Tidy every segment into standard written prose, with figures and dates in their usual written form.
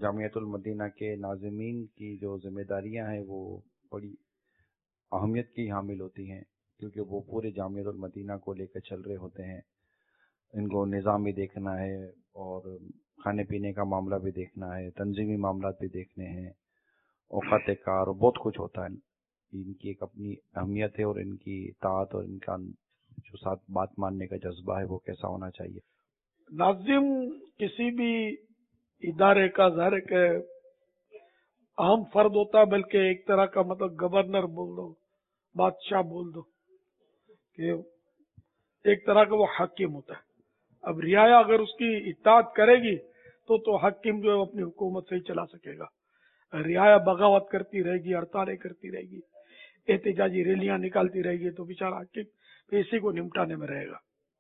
جامعۃ المدینہ کے ناظمین کی جو ذمہ داریاں ہیں وہ بڑی اہمیت کی حامل ہوتی ہیں، کیونکہ وہ پورے جامعۃ المدینہ کو لے کر چل رہے ہوتے ہیں۔ ان کو نظام بھی دیکھنا ہے اور کھانے پینے کا معاملہ بھی دیکھنا ہے، تنظیمی معاملات بھی دیکھنے ہیں، اوقات کار اور بہت کچھ ہوتا ہے۔ ان کی ایک اپنی اہمیت ہے، اور ان کی اطاعت اور ان کا جو ساتھ بات ماننے کا جذبہ ہے وہ کیسا ہونا چاہیے۔ ناظم کسی بھی ادارے کا ظاہر کہ اہم فرد ہوتا ہے، بلکہ ایک طرح کا مطلب گورنر بول دو، بادشاہ بول دو، کہ ایک طرح کا وہ حاکم ہوتا ہے۔ اب رعایا اگر اس کی اطاعت کرے گی تو حاکم جو ہے اپنی حکومت سے ہی چلا سکے گا۔ رعایا بغاوت کرتی رہے گی، ہڑتالیں کرتی رہے گی، احتجاجی ریلیاں نکالتی رہے گی، تو بیچارہ حاکم اسی کو نمٹانے میں رہے گا۔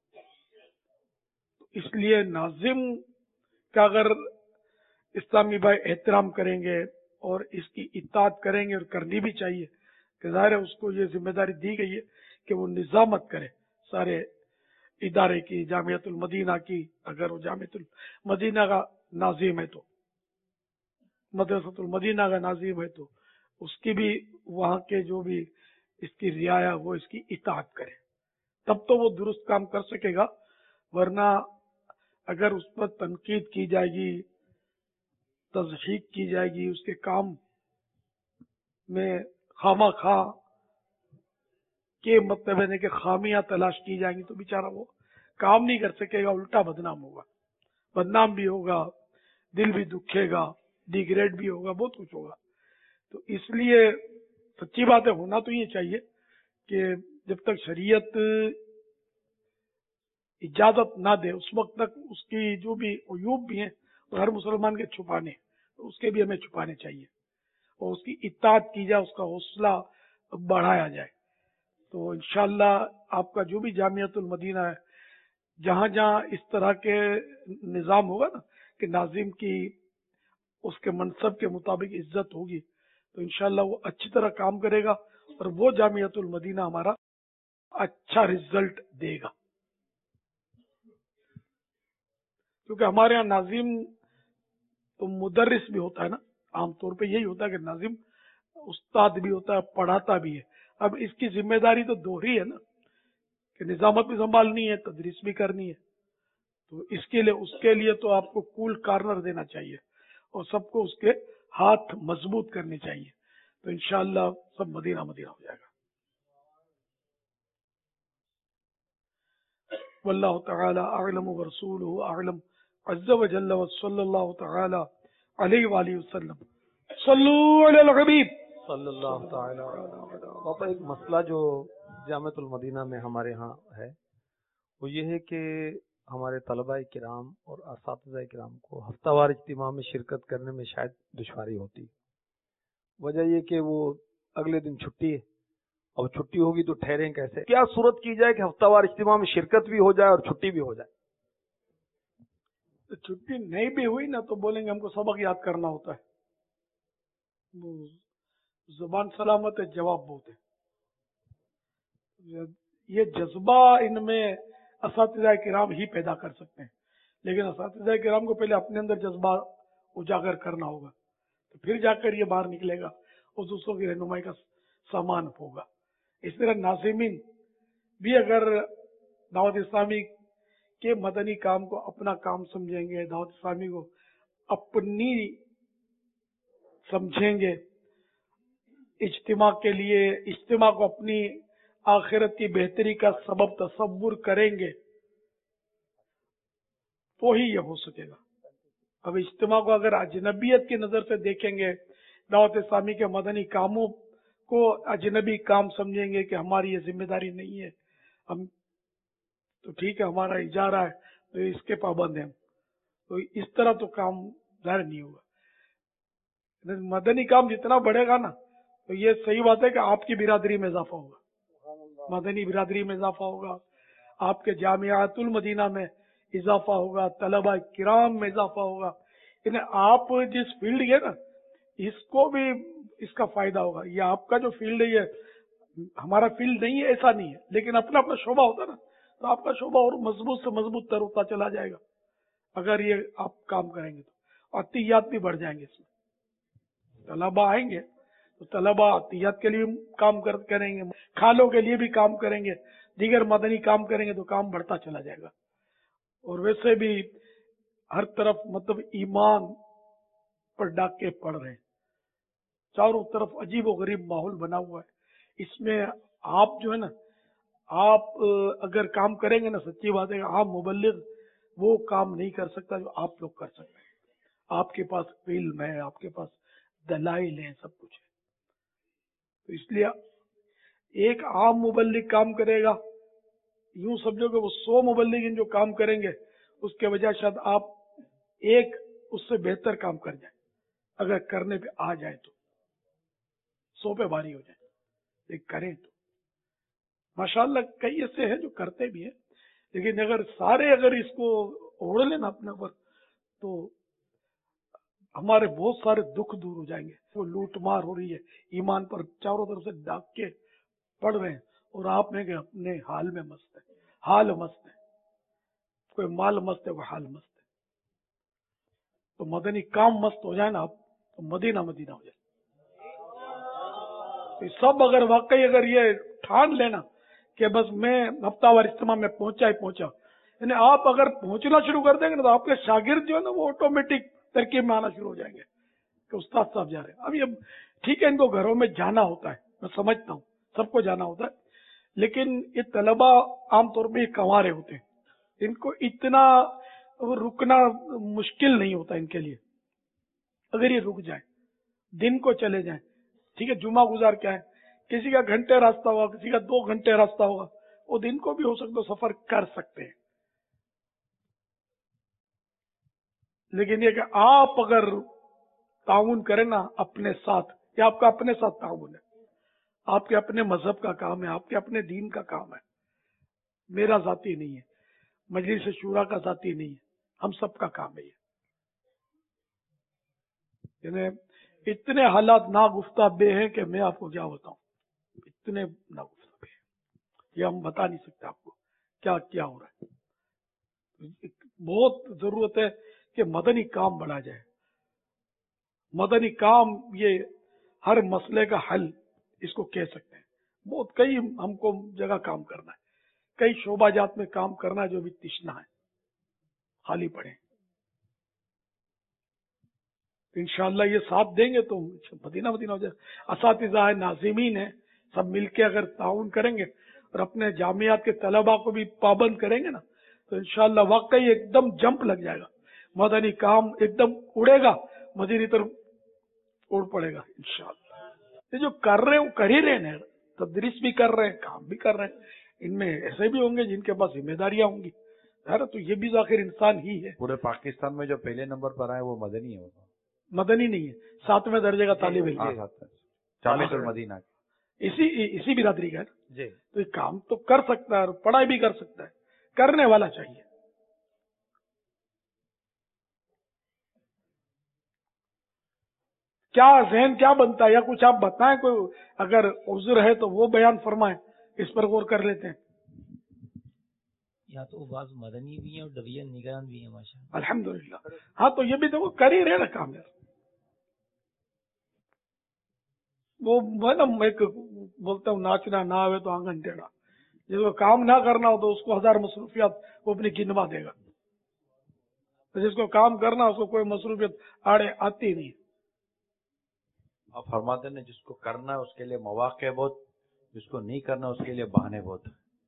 اس لیے ناظم کا اگر اسلامی بھائی احترام کریں گے اور اس کی اطاعت کریں گے، اور کرنی بھی چاہیے، کہ ظاہر ہے اس کو یہ ذمہ داری دی گئی ہے کہ وہ نظامت کرے سارے ادارے کی، جامعۃ المدینہ کی۔ اگر وہ جامعۃ المدینہ کا ناظم ہے تو، مدرسۃ المدینہ کا ناظم ہے تو اس کی بھی وہاں کے جو بھی اس کی رعایا وہ اس کی اطاعت کرے، تب تو وہ درست کام کر سکے گا۔ ورنہ اگر اس پر تنقید کی جائے گی، تضحیق کی جائے گی، اس کے کام میں خواہ خواہ کے مطلب ہے کہ خامیاں تلاش کی جائیں گی، تو بیچارہ وہ کام نہیں کر سکے گا، الٹا بدنام ہوگا، بدنام بھی ہوگا، دل بھی دکھے گا، ڈیگریڈ بھی ہوگا، بہت کچھ ہوگا۔ تو اس لیے سچی بات ہے، ہونا تو یہ چاہیے کہ جب تک شریعت اجازت نہ دے اس وقت تک اس کی جو بھی عیوب بھی ہیں اور ہر مسلمان کے چھپانے، تو اس کے بھی ہمیں چھپانے چاہیے، اور اس کی اطاعت کی جائے، اس کا حوصلہ بڑھایا جائے۔ تو انشاءاللہ آپ کا جو بھی جامعۃ المدینہ ہے، جہاں جہاں اس طرح کے نظام ہوگا نا کہ ناظم کی اس کے منصب کے مطابق عزت ہوگی، تو انشاءاللہ وہ اچھی طرح کام کرے گا، اور وہ جامعۃ المدینہ ہمارا اچھا رزلٹ دے گا۔ کیونکہ ہمارے ہاں ناظم تو مدرس بھی ہوتا ہے نا، عام طور پہ یہی ہوتا ہے کہ ناظم استاد بھی ہوتا ہے، پڑھاتا بھی ہے۔ اب اس کی ذمہ داری تو دوہری ہے نا، کہ نظامت بھی سنبھالنی ہے، تدریس بھی کرنی ہے۔ تو اس کے لیے تو آپ کو کول کارنر دینا چاہیے، اور سب کو اس کے ہاتھ مضبوط کرنے چاہیے، تو انشاءاللہ سب مدینہ مدینہ ہو جائے گا۔ واللہ تعالی اعلم ورسولہ اعلم عز وجل، وصلی اللہ تعالی علیہ وآلہ وسلم۔ صلو علی الحبیب صلی اللہ تعالی علیہ۔ ایک مسئلہ جو جامعۃ المدینہ میں ہمارے ہاں ہے وہ یہ ہے کہ ہمارے طلباء کرام اور اساتذہ کرام کو ہفتہ وار اجتماع میں شرکت کرنے میں شاید دشواری ہوتی۔ وجہ یہ کہ وہ اگلے دن چھٹی ہے، اور چھٹی ہوگی تو ٹھہریں کیسے؟ کیا صورت کی جائے کہ ہفتہ وار اجتماع میں شرکت بھی ہو جائے اور چھٹی بھی ہو جائے؟ چھٹی نہیں بھی ہوئی نا تو بولیں گے ہم کو سبق یاد کرنا ہوتا ہے، زبان سلامت ہے، جواب بہت ہے۔ یہ جذبہ ان میں اساتذہ کرام ہی پیدا کر سکتے ہیں، لیکن اساتذہ کرام کو پہلے اپنے اندر جذبہ اجاگر کرنا ہوگا، تو پھر جا کر یہ باہر نکلے گا اور دوسروں کی رہنمائی کا سامان ہوگا۔ اس طرح ناظمین بھی اگر دعوت اسلامی کے مدنی کام کو اپنا کام سمجھیں گے، دعوت اسلامی کو اپنی سمجھیں گے، اجتماع کے لیے اجتماع کو اپنی آخرت کی بہتری کا سبب تصور کریں گے تو ہی یہ ہو سکے گا۔ اب اجتماع کو اگر اجنبیت کی نظر سے دیکھیں گے، دعوت اسلامی کے مدنی کاموں کو اجنبی کام سمجھیں گے کہ ہماری یہ ذمہ داری نہیں ہے، ہم تو ٹھیک ہے ہمارا اجارہ ہے تو اس کے پابند ہیں، تو اس طرح تو کام ظاہر نہیں ہوگا۔ مدنی کام جتنا بڑھے گا نا تو یہ صحیح بات ہے کہ آپ کی برادری میں اضافہ ہوگا، مدنی برادری میں اضافہ ہوگا، آپ کے جامعۃ المدینہ میں اضافہ ہوگا، طلباء کرام میں اضافہ ہوگا، یعنی آپ جس فیلڈ ہے نا اس کو بھی اس کا فائدہ ہوگا۔ یہ آپ کا جو فیلڈ ہے یہ ہمارا فیلڈ نہیں ہے ایسا نہیں ہے، لیکن اپنا اپنا شعبہ ہوتا نا تو آپ کا شعبہ اور مضبوط سے مضبوط تر ہوتا چلا جائے گا اگر یہ آپ کام کریں گے تو۔ अतियात भी बढ़ जाएंगे इसमें। तलबा आएंगे तो तलबा अतियात के लिए काम करेंगे, खालों के लिए भी काम करेंगे, दीगर मदनी काम करेंगे तो काम बढ़ता चला जाएगा। और वैसे भी हर तरफ मतलब ईमान पर डाके पड़ रहे हैं, चारों तरफ अजीब व गरीब माहौल बना हुआ है। इसमें आप जो है ना, आप अगर काम करेंगे ना, सच्ची बात है, आप मुबल्लिग वो काम नहीं कर सकता जो आप लोग कर सकते हैं। आपके पास इल्म है, आपके पास दलाइल है, सब कुछ है। तो इसलिए एक आम मुबल्लिग काम करेगा, यूं समझो कि वो 100 मुबल्लिग जो काम करेंगे उसके वजह शायद आप एक उससे बेहतर काम कर जाए, अगर करने पे आ जाए तो 100 पे भारी हो जाए, लेकिन करें तो माशाअल्लाह कई ऐसे हैं जो करते भी हैं। लेकिन अगर सारे अगर इसको ओढ़ लेना अपने ऊपर तो हमारे बहुत सारे दुख दूर हो जाएंगे। वो लूट मार हो रही है, ईमान पर चारों तरफ से डाके पड़ रहे हैं और आप में अपने हाल में मस्त है, हाल मस्त है, कोई माल मस्त है, कोई हाल मस्त है। तो मदनी काम मस्त हो जाए ना आप, तो मदीना मदीना हो जाए। तो सब अगर वाकई अगर ये ठान लेना कि बस मैं हफ्तावार इज्तिमा में पहुंचा ही पहुंचा, यानी आप अगर पहुंचना शुरू कर देंगे ना तो आपके शागिर्द जो है ना वो ऑटोमेटिक तरकीब में आना शुरू हो जाएंगे कि उस्ताद साहब जा रहे हैं। अब ये ठीक है, इनको घरों में जाना होता है, मैं समझता हूँ सबको जाना होता है, लेकिन ये तलबा आमतौर पर कंवारे होते हैं, इनको इतना रुकना मुश्किल नहीं होता इनके लिए। अगर ये रुक जाए, दिन को चले जाए, ठीक है, जुमा गुजार क्या है, किसी का घंटे रास्ता होगा, किसी का 2 घंटे रास्ता होगा, वो दिन को भी हो सकता है सफर कर सकते हैं। लेकिन ये कि आप अगर ताउन करें ना अपने साथ, या आपका अपने साथ ताउन है, आपके अपने मजहब का काम है, आपके अपने दीन का काम है, मेरा जाती नहीं है, मजलिस शूरा का जाती नहीं है, हम सबका काम है। ये इतने हालात नागुफ्ताबे हैं कि मैं आपको क्या बताऊं, इतने नागुफ्ताबे हैं, ये हम बता नहीं सकते आपको क्या क्या हो रहा है। बहुत जरूरत है कि मदनी काम बढ़ा जाए। मदनी काम ये हर मसले का हल इसको कह सकते हैं। बहुत कई हमको जगह काम करना है, कई शोबाजात में काम करना है जो भी तिश्ना है, खाली पड़े। इंशाअल्लाह ये साथ देंगे तो मदीना मदीना हो जाए। असातिज़ा है, नाज़िमीन है, सब मिलके अगर ताउन करेंगे और अपने जामियात के तलबा को भी पाबंद करेंगे ना तो इंशाअल्लाह वाकई एकदम जंप लग जाएगा, मदनी काम एकदम उड़ेगा, मदीनी तरफ उड़ पड़ेगा इंशाअल्लाह। ये जो कर रहे हैं वो कर ही रहे हैं, तदरीस भी कर रहे हैं, काम भी कर रहे हैं। इनमें ऐसे भी होंगे जिनके पास जिम्मेदारियां होंगी, यार तो ये भी आखिर इंसान ही है। पूरे पाकिस्तान में जो पहले नंबर पर आए वो मदनी है, मदनी नहीं है, 7वें दर्जे का तालिब इल्म, जामिअतुल मदीना इसी बिरादरी का है जी। तो ये काम तो कर सकता है और पढ़ाई भी कर सकता है, करने वाला चाहिए। क्या जहन क्या बनता है, या कुछ आप बताएं, कोई अगर उज़्र है तो वो बयान फरमाएं, इस पर गौर कर लेते हैं। या तो बाज मदनी भी है और डबिया निगरान भी है माशाअल्लाह, अल्हम्दुलिल्लाह। हाँ तो ये भी देखो कर ही रहे ना काम यार। वो मैं ना एक बोलता हूँ, नाचना ना आवे तो आंगन टेढ़ा, जिसको काम ना करना हो तो उसको 1000 मसरूफियात वो अपनी गिनवा देगा, तो जिसको काम करना उसको कोई मसरूफियत आड़े आती नहीं। आप फरमाते हैं जिसको करना है उसके लिए मौके बहुत, जिसको नहीं करना उसके लिए बहाने बहुत।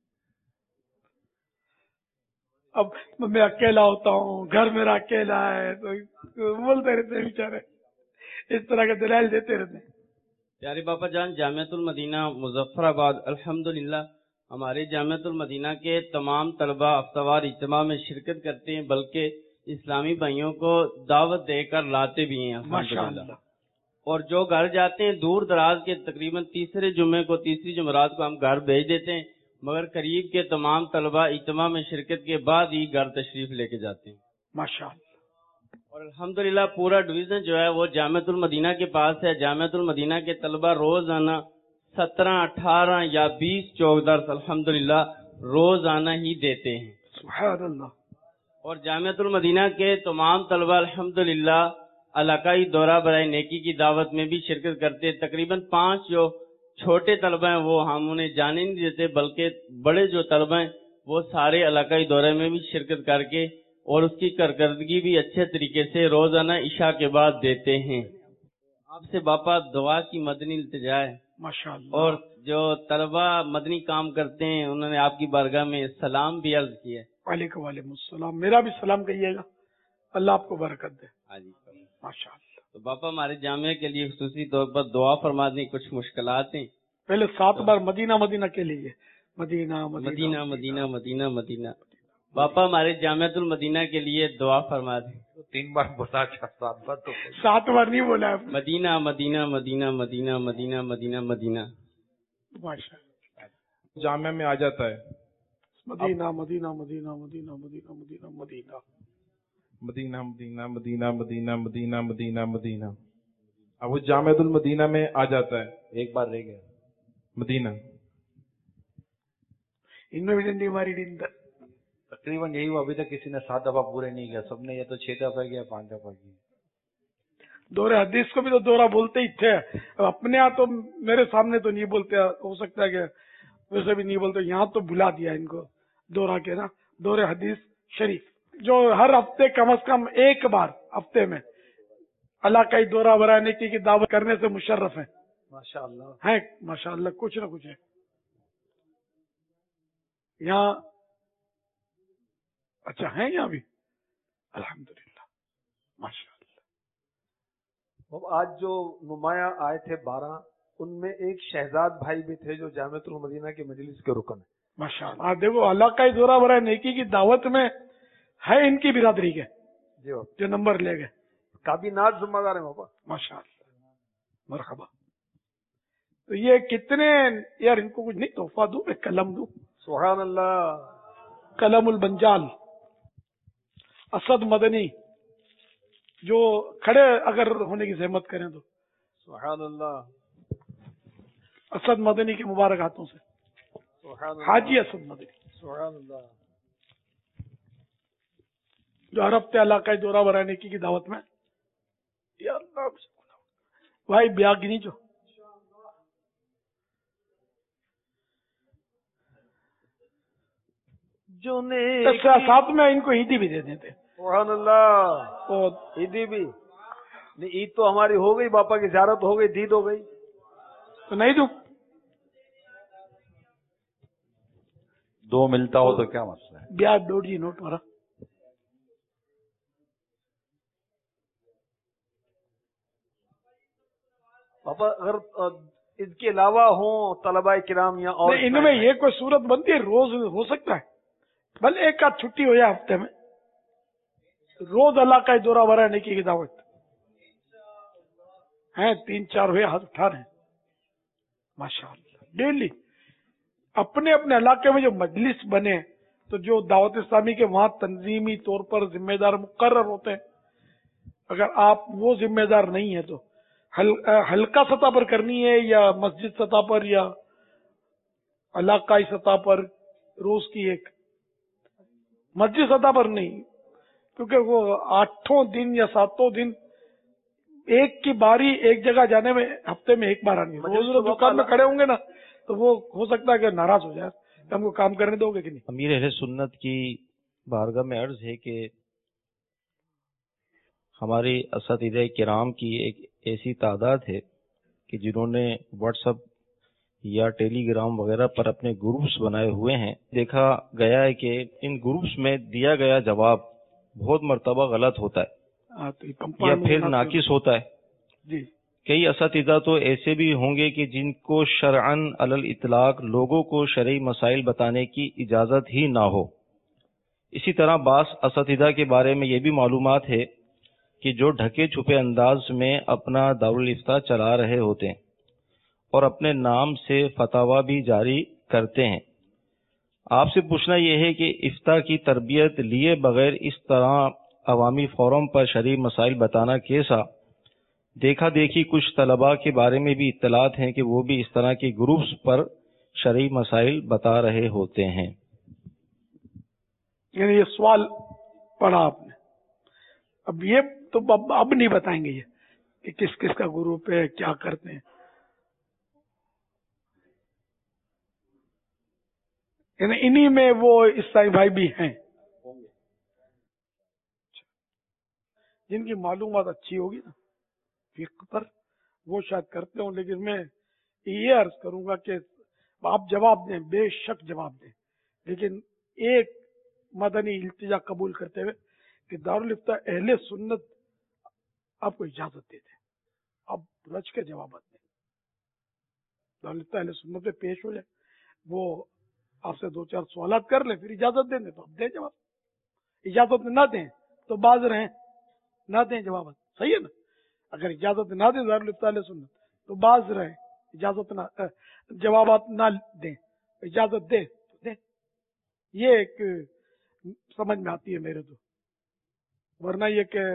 अब मैं अकेला होता हूँ, घर मेरा अकेला है, तो बोलते रहते हैं बेचारे, इस तरह के दलाइल देते रहते हैं। प्यारे बाबा जान, जामिअतुल मदीना मुजफ्फराबाद, अल्हम्दुलिल्लाह हमारे जामिअतुल मदीना के तमाम तलबा हफ्तावार इज्तिमा में शिरकत करते हैं, बल्कि इस्लामी भाइयों को दावत देकर लाते भी हैं अल्हम्दुलिल्लाह। और जो घर जाते हैं दूर दराज के, तकरीबन तीसरे जुम्मे को, तीसरी जुमेरात को हम घर भेज देते हैं, मगर करीब के तमाम तलबा इज्तिमा में शिरकत के बाद ही घर तशरीफ लेके जाते हैं माशाअल्लाह। और अल्हम्दुलिल्लाह पूरा डिवीजन जो है वो जामिअतुल मदीना के पास है। जामिअतुल मदीना के तलबा रोजाना 17, 18 या 20 चौक दर्स अल्हम्दुलिल्लाह रोजाना ही देते हैं। सुभान अल्लाह। اور جامعۃ المدینہ کے تمام طلبہ الحمدللہ علاقائی دورہ برائے نیکی کی دعوت میں بھی شرکت کرتے ہیں. تقریباً 5 جو چھوٹے طلبہ ہیں وہ ہم انہیں جانے نہیں دیتے، بلکہ بڑے جو طلبہ ہیں وہ سارے علاقائی دورے میں بھی شرکت کر کے اور اس کی کارکردگی بھی اچھے طریقے سے روزانہ عشاء کے بعد دیتے ہیں. آپ سے باپا دعا کی مدنی التجا ہے، ماشاءاللہ. اور جو طلبہ مدنی کام کرتے ہیں انہوں نے آپ کی بارگاہ میں سلام بھی عرض کیا ہے. وعلیکم السلام. میرا بھی سلام کہیے گا. اللہ آپ کو برکت دے. ہاں جی. ماشاءاللہ. تو باپا ہمارے جامعہ کے لیے خصوصی طور پر دعا فرما دیں. کچھ مشکلات ہیں. پہلے 7 بار مدینہ مدینہ کے لیے. مدینہ مدینہ مدینہ مدینہ مدینہ. باپا ہمارے جامعۃ المدینہ کے لیے دعا فرما دیں. 3 بار بولا، 7 بار تو 7 بار نہیں بولا ہے. مدینہ مدینہ مدینہ مدینہ مدینہ مدینہ مدینہ. ماشاءاللہ. جامعہ میں آ جاتا ہے مدینہ مدینہ مدینہ مدینہ مدینہ مدینہ مدینہ مدینہ مدینہ مدینہ مدینہ مدینہ مدینہ مدینہ. اب وہ جامعۃ المدینہ میں آ جاتا ہے. ایک بار رہ گیا مدینہ. ان میں بھی ڈنڈی ماری ڈنڈ. تقریباً یہی ہوا. ابھی تک کسی نے 7 دفعہ پورے نہیں کیا. سب نے یا تو 6 دفعہ کیا 5 دفعہ کی. دورہ حدیث کو بھی تو دورہ بولتے ہی تھے. اپنے یہاں تو میرے سامنے تو نہیں بولتے، ہو سکتا ہے کہ ویسے بھی نہیں بولتے. یہاں تو بلا دیا ان کو دورہ کے نا. دورہ حدیث شریف جو ہر ہفتے کم از کم ایک بار ہفتے میں علاقائی دورہ برائے نیکی کی دعوت کرنے سے مشرف ہیں. ماشاءاللہ ہے ماشاءاللہ. کچھ نہ کچھ ہے یہاں. اچھا ہیں یہاں بھی الحمدللہ ماشاءاللہ. اب آج جو نمایاں آئے تھے 12، ان میں ایک شہزاد بھائی بھی تھے جو جامعۃ المدینہ کے مجلس کے رکن ہیں. ماشاءاللہ. آپ دیکھو علاقائی دورہ برائے نیکی کی دعوت میں ہے ان کی برادری کے جی باپا، جو نمبر لے گئے. کابینات ذمہ دار ہیں باپا. ماشاءاللہ مرحبا. تو یہ کتنے یار ان کو کچھ نہیں تحفہ دوں، ایک قلم دوں. سبحان اللہ. قلم البنجال اسد مدنی جو کھڑے اگر ہونے کی زحمت کریں تو سبحان اللہ. اسد مدنی کے مبارک ہاتھوں سے. سبحان اللہ. حاجی اسد مدنی سبحان اللہ. جو ہر ہفتے علاقائی دورہ برائے نیکی کی دعوت میں. یا اللہ بھائی بیاگنی جو ساتھ میں ان کو عیدی بھی دے دیتے. سبحان اللہ. عیدی بھی نہیں، عید تو ہماری ہو گئی باپا کی زیارت ہو گئی، دید ہو گئی تو نہیں دوں. 2 ملتا ہو تو کیا مسئلہ ہے. بیاج 2 جی نوٹ مارا. باپا اگر اس کے علاوہ ہوں طلباء کرام یا اور ان میں یہ کوئی صورت بنتی ہے روز ہو سکتا ہے. بھلے ایک آدھ چھٹی ہو جائے ہفتے میں، روز علاقائی دورہ برائے نیکی کی دعوت ہیں. 3-4 ہوئے ہاتھ اٹھا رہے ہیں ماشاءاللہ. ڈیلی اپنے اپنے علاقے میں جو مجلس بنے تو جو دعوت اسلامی کے وہاں تنظیمی طور پر ذمہ دار مقرر ہوتے ہیں. اگر آپ وہ ذمہ دار نہیں ہیں تو حلقہ سطح پر کرنی ہے یا مسجد سطح پر یا علاقائی سطح پر روز کی ایک. مسجد سطح پر نہیں، کیونکہ وہ 8 دن یا 7 دن ایک کی باری ایک جگہ جانے میں ہفتے میں ایک بار آنی. روز دکان میں کھڑے ہوں گے نا تو وہ ہو سکتا ہے کہ ناراض ہو جائے کہ ہم کو کام کرنے دو گے کہ نہیں. امیر اہل سنت کی بارگاہ میں عرض ہے کہ ہمارے اساتذہ کرام کی ایک ایسی تعداد ہے کہ جنہوں نے واٹس ایپ یا ٹیلی گرام وغیرہ پر اپنے گروپس بنائے ہوئے ہیں. دیکھا گیا ہے کہ ان گروپس میں دیا گیا جواب بہت مرتبہ غلط ہوتا ہے یا پھر ناقص ہوتا ہے. جی کئی اساتذہ تو ایسے بھی ہوں گے کہ جن کو شرعاً علی الاطلاق لوگوں کو شرعی مسائل بتانے کی اجازت ہی نہ ہو. اسی طرح بعض اساتذہ کے بارے میں یہ بھی معلومات ہے کہ جو ڈھکے چھپے انداز میں اپنا دارالافتاء چلا رہے ہوتے ہیں اور اپنے نام سے فتاوی بھی جاری کرتے ہیں. آپ سے پوچھنا یہ ہے کہ افتاء کی تربیت لیے بغیر اس طرح عوامی فورم پر شرعی مسائل بتانا کیسا؟ دیکھا دیکھی کچھ طلباء کے بارے میں بھی اطلاعات ہیں کہ وہ بھی اس طرح کے گروپس پر شرعی مسائل بتا رہے ہوتے ہیں. یعنی یہ سوال پڑھا آپ نے. اب یہ تو اب نہیں بتائیں گے یہ کہ کس کس کا گروپ ہے, کیا کرتے ہیں. یعنی انہی میں وہ عیسائی بھائی بھی ہیں جن کی معلومات اچھی ہوگی نا فقہ پر, وہ شاید کرتے ہوں. لیکن میں یہ عرض کروں گا کہ آپ جواب دیں, بے شک جواب دیں, لیکن ایک مدنی التجا قبول کرتے ہوئے کہ دارالفتہ اہل سنت آپ کو اجازت دیتے, آپ رچ کے جوابات دیں. دارالفتہ اہل سنت پہ پیش ہو جائے, وہ آپ سے 2-4 سوالات کر لیں, پھر اجازت دیں تو آپ دیں جواب. اجازت نہ دیں تو باز رہیں, نہ دیں جوابات, صحیح ہے نا. اگر اجازت نہ دیں دارالفتہ اہل سنت تو باز رہیں, اجازت نہ جوابات نہ دیں, اجازت دے تو دیں. یہ ایک سمجھ میں آتی ہے میرے تو. ورنہ یہ کہ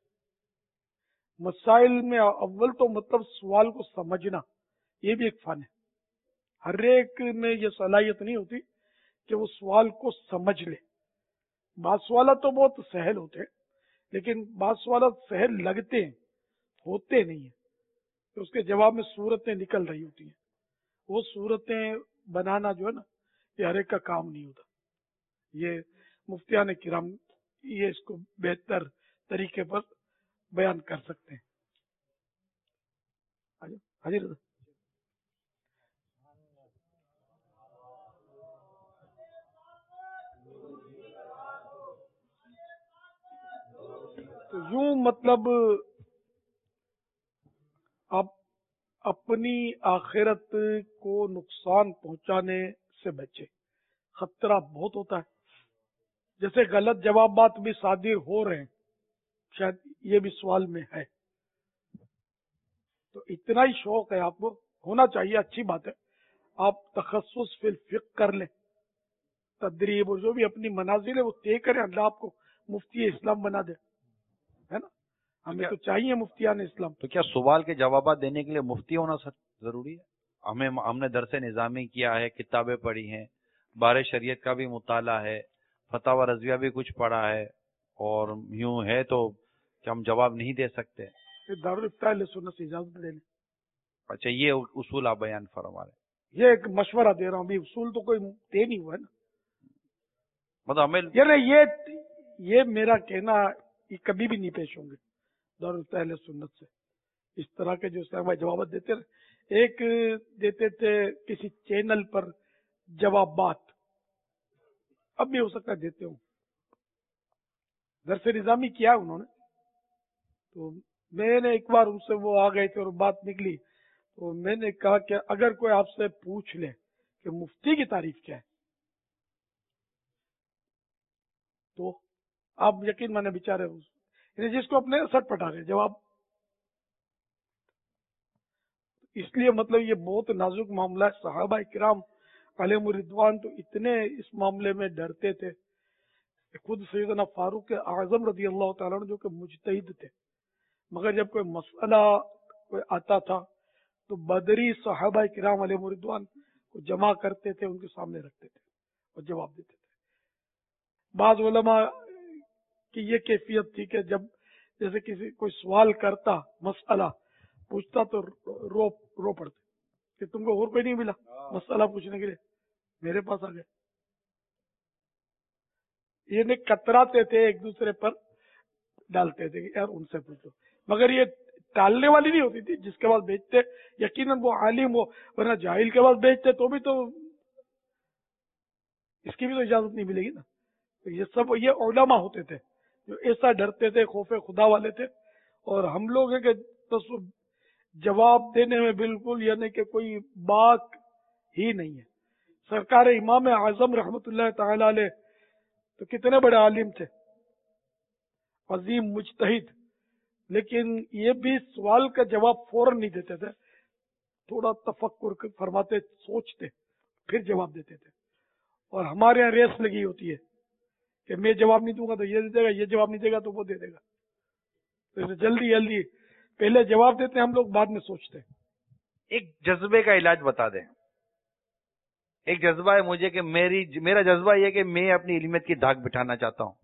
مسائل میں اول تو مطلب سوال کو سمجھنا, یہ بھی ایک فن ہے. ہر ایک میں یہ صلاحیت نہیں ہوتی کہ وہ سوال کو سمجھ لے. بعض سوالات تو بہت سہل ہوتے ہیں, لیکن بعض سوالات سہل لگتے ہیں, ہوتے نہیں ہیں. تو اس کے جواب میں صورتیں نکل رہی ہوتی ہیں. وہ صورتیں بنانا جو ہے نا, یہ ہر ایک کا کام نہیں ہوتا. یہ مفتیان کرام یہ اس کو بہتر طریقے پر بیان کر سکتے ہیں. حاضر رضا. تو یوں مطلب آپ اپنی آخرت کو نقصان پہنچانے سے بچے, خطرہ بہت ہوتا ہے. جیسے غلط جوابات بھی صادر ہو رہے ہیں, شاید یہ بھی سوال میں ہے. تو اتنا ہی شوق ہے آپ کو, ہونا چاہیے, اچھی بات ہے. آپ تخصص فی الفقہ کر لیں, تدریب اور جو بھی اپنی منازل ہے وہ طے کریں. اللہ آپ کو مفتی اسلام بنا دے, ہے نا. ہمیں تو چاہیے مفتیان اسلام. تو کیا سوال کے جوابات دینے کے لیے مفتی ہونا ضروری ہے؟ ہم نے درس نظامی کیا ہے, کتابیں پڑھی ہیں, بار شریعت کا بھی مطالعہ ہے, فتاوی رضویہ بھی کچھ پڑھا ہے, اور یوں ہے تو کہ ہم جواب نہیں دے سکتے؟ دارالفتہ اہل سنت سے اجازت لے لیں. اچھا, یہ اصول آپ بیان فرما رہے ہیں. یہ ایک مشورہ دے رہا ہوں, ابھی اصول تو کوئی طے نہیں ہوا ہے نا. مطلب ہمیں یعنی یہ میرا کہنا یہ کبھی بھی نہیں پیش ہوں گے دارالفتہ اہل سنت سے. اس طرح کے جو اسلام بھائی جوابات دیتے رہے, ایک دیتے تھے کسی چینل پر جوابات, اب بھی ہو سکتا ہے دیتے ہوں. درس نظامی کیا انہوں نے, تو میں نے ایک بار ان سے وہ آ گئے تھے اور بات نکلی, تو میں نے کہا کہ اگر کوئی آپ سے پوچھ لے کہ مفتی کی تعریف کیا ہے تو آپ یقین مانے بیچارے یعنی جس کو اپنے سٹ پٹا رہے جواب. اس لیے مطلب یہ بہت نازک معاملہ ہے. صحابہ کرام علیہم الرضوان تو اتنے اس معاملے میں ڈرتے تھے. خود سیدنا فاروق اعظم رضی اللہ تعالیٰ عنہ جو کہ مجتہد تھے, مگر جب کوئی مسئلہ کوئی آتا تھا تو بدری صحابہ کرام علیہم الرضوان کو جمع کرتے تھے, ان کے سامنے رکھتے تھے اور جواب دیتے تھے. بعض علماء کی یہ کیفیت تھی کہ جب جیسے کسی کوئی سوال کرتا, مسئلہ پوچھتا تو رو پڑتے کہ تم کو اور کوئی نہیں ملا مسئلہ پوچھنے کے لیے, میرے پاس آ گئے. یہ کتراتے تھے, ایک دوسرے پر ڈالتے تھے کہ یار ان سے پوچھو, مگر یہ ٹالنے والی نہیں ہوتی تھی. جس کے پاس بیچتے یقیناً وہ عالم ہو, ورنہ جاہل کے پاس بیچتے تو بھی تو اس کی بھی تو اجازت نہیں ملے گی نا. تو یہ سب یہ علماء ہوتے تھے جو ایسا ڈرتے تھے, خوف خدا والے تھے. اور ہم لوگ ہیں کہ جواب دینے میں بالکل یعنی کہ کوئی بات ہی نہیں ہے. سرکار امام اعظم رحمت اللہ تعالی علیہ تو کتنے بڑے عالم تھے, عظیم مجتہد, لیکن یہ بھی سوال کا جواب فوراً نہیں دیتے تھے, تھوڑا تفکر فرماتے, سوچتے پھر جواب دیتے تھے. اور ہمارے یہاں ریس لگی ہوتی ہے کہ میں جواب نہیں دوں گا تو یہ دے دے گا, یہ جواب نہیں دے گا تو وہ دے دے گا. تو جلدی جلدی پہلے جواب دیتے ہیں ہم لوگ, بعد میں سوچتے. ایک جذبے کا علاج بتا دیں. ایک جذبہ ہے مجھے کہ میرا جذبہ یہ کہ میں اپنی علمیت کی دھاک بٹھانا چاہتا ہوں,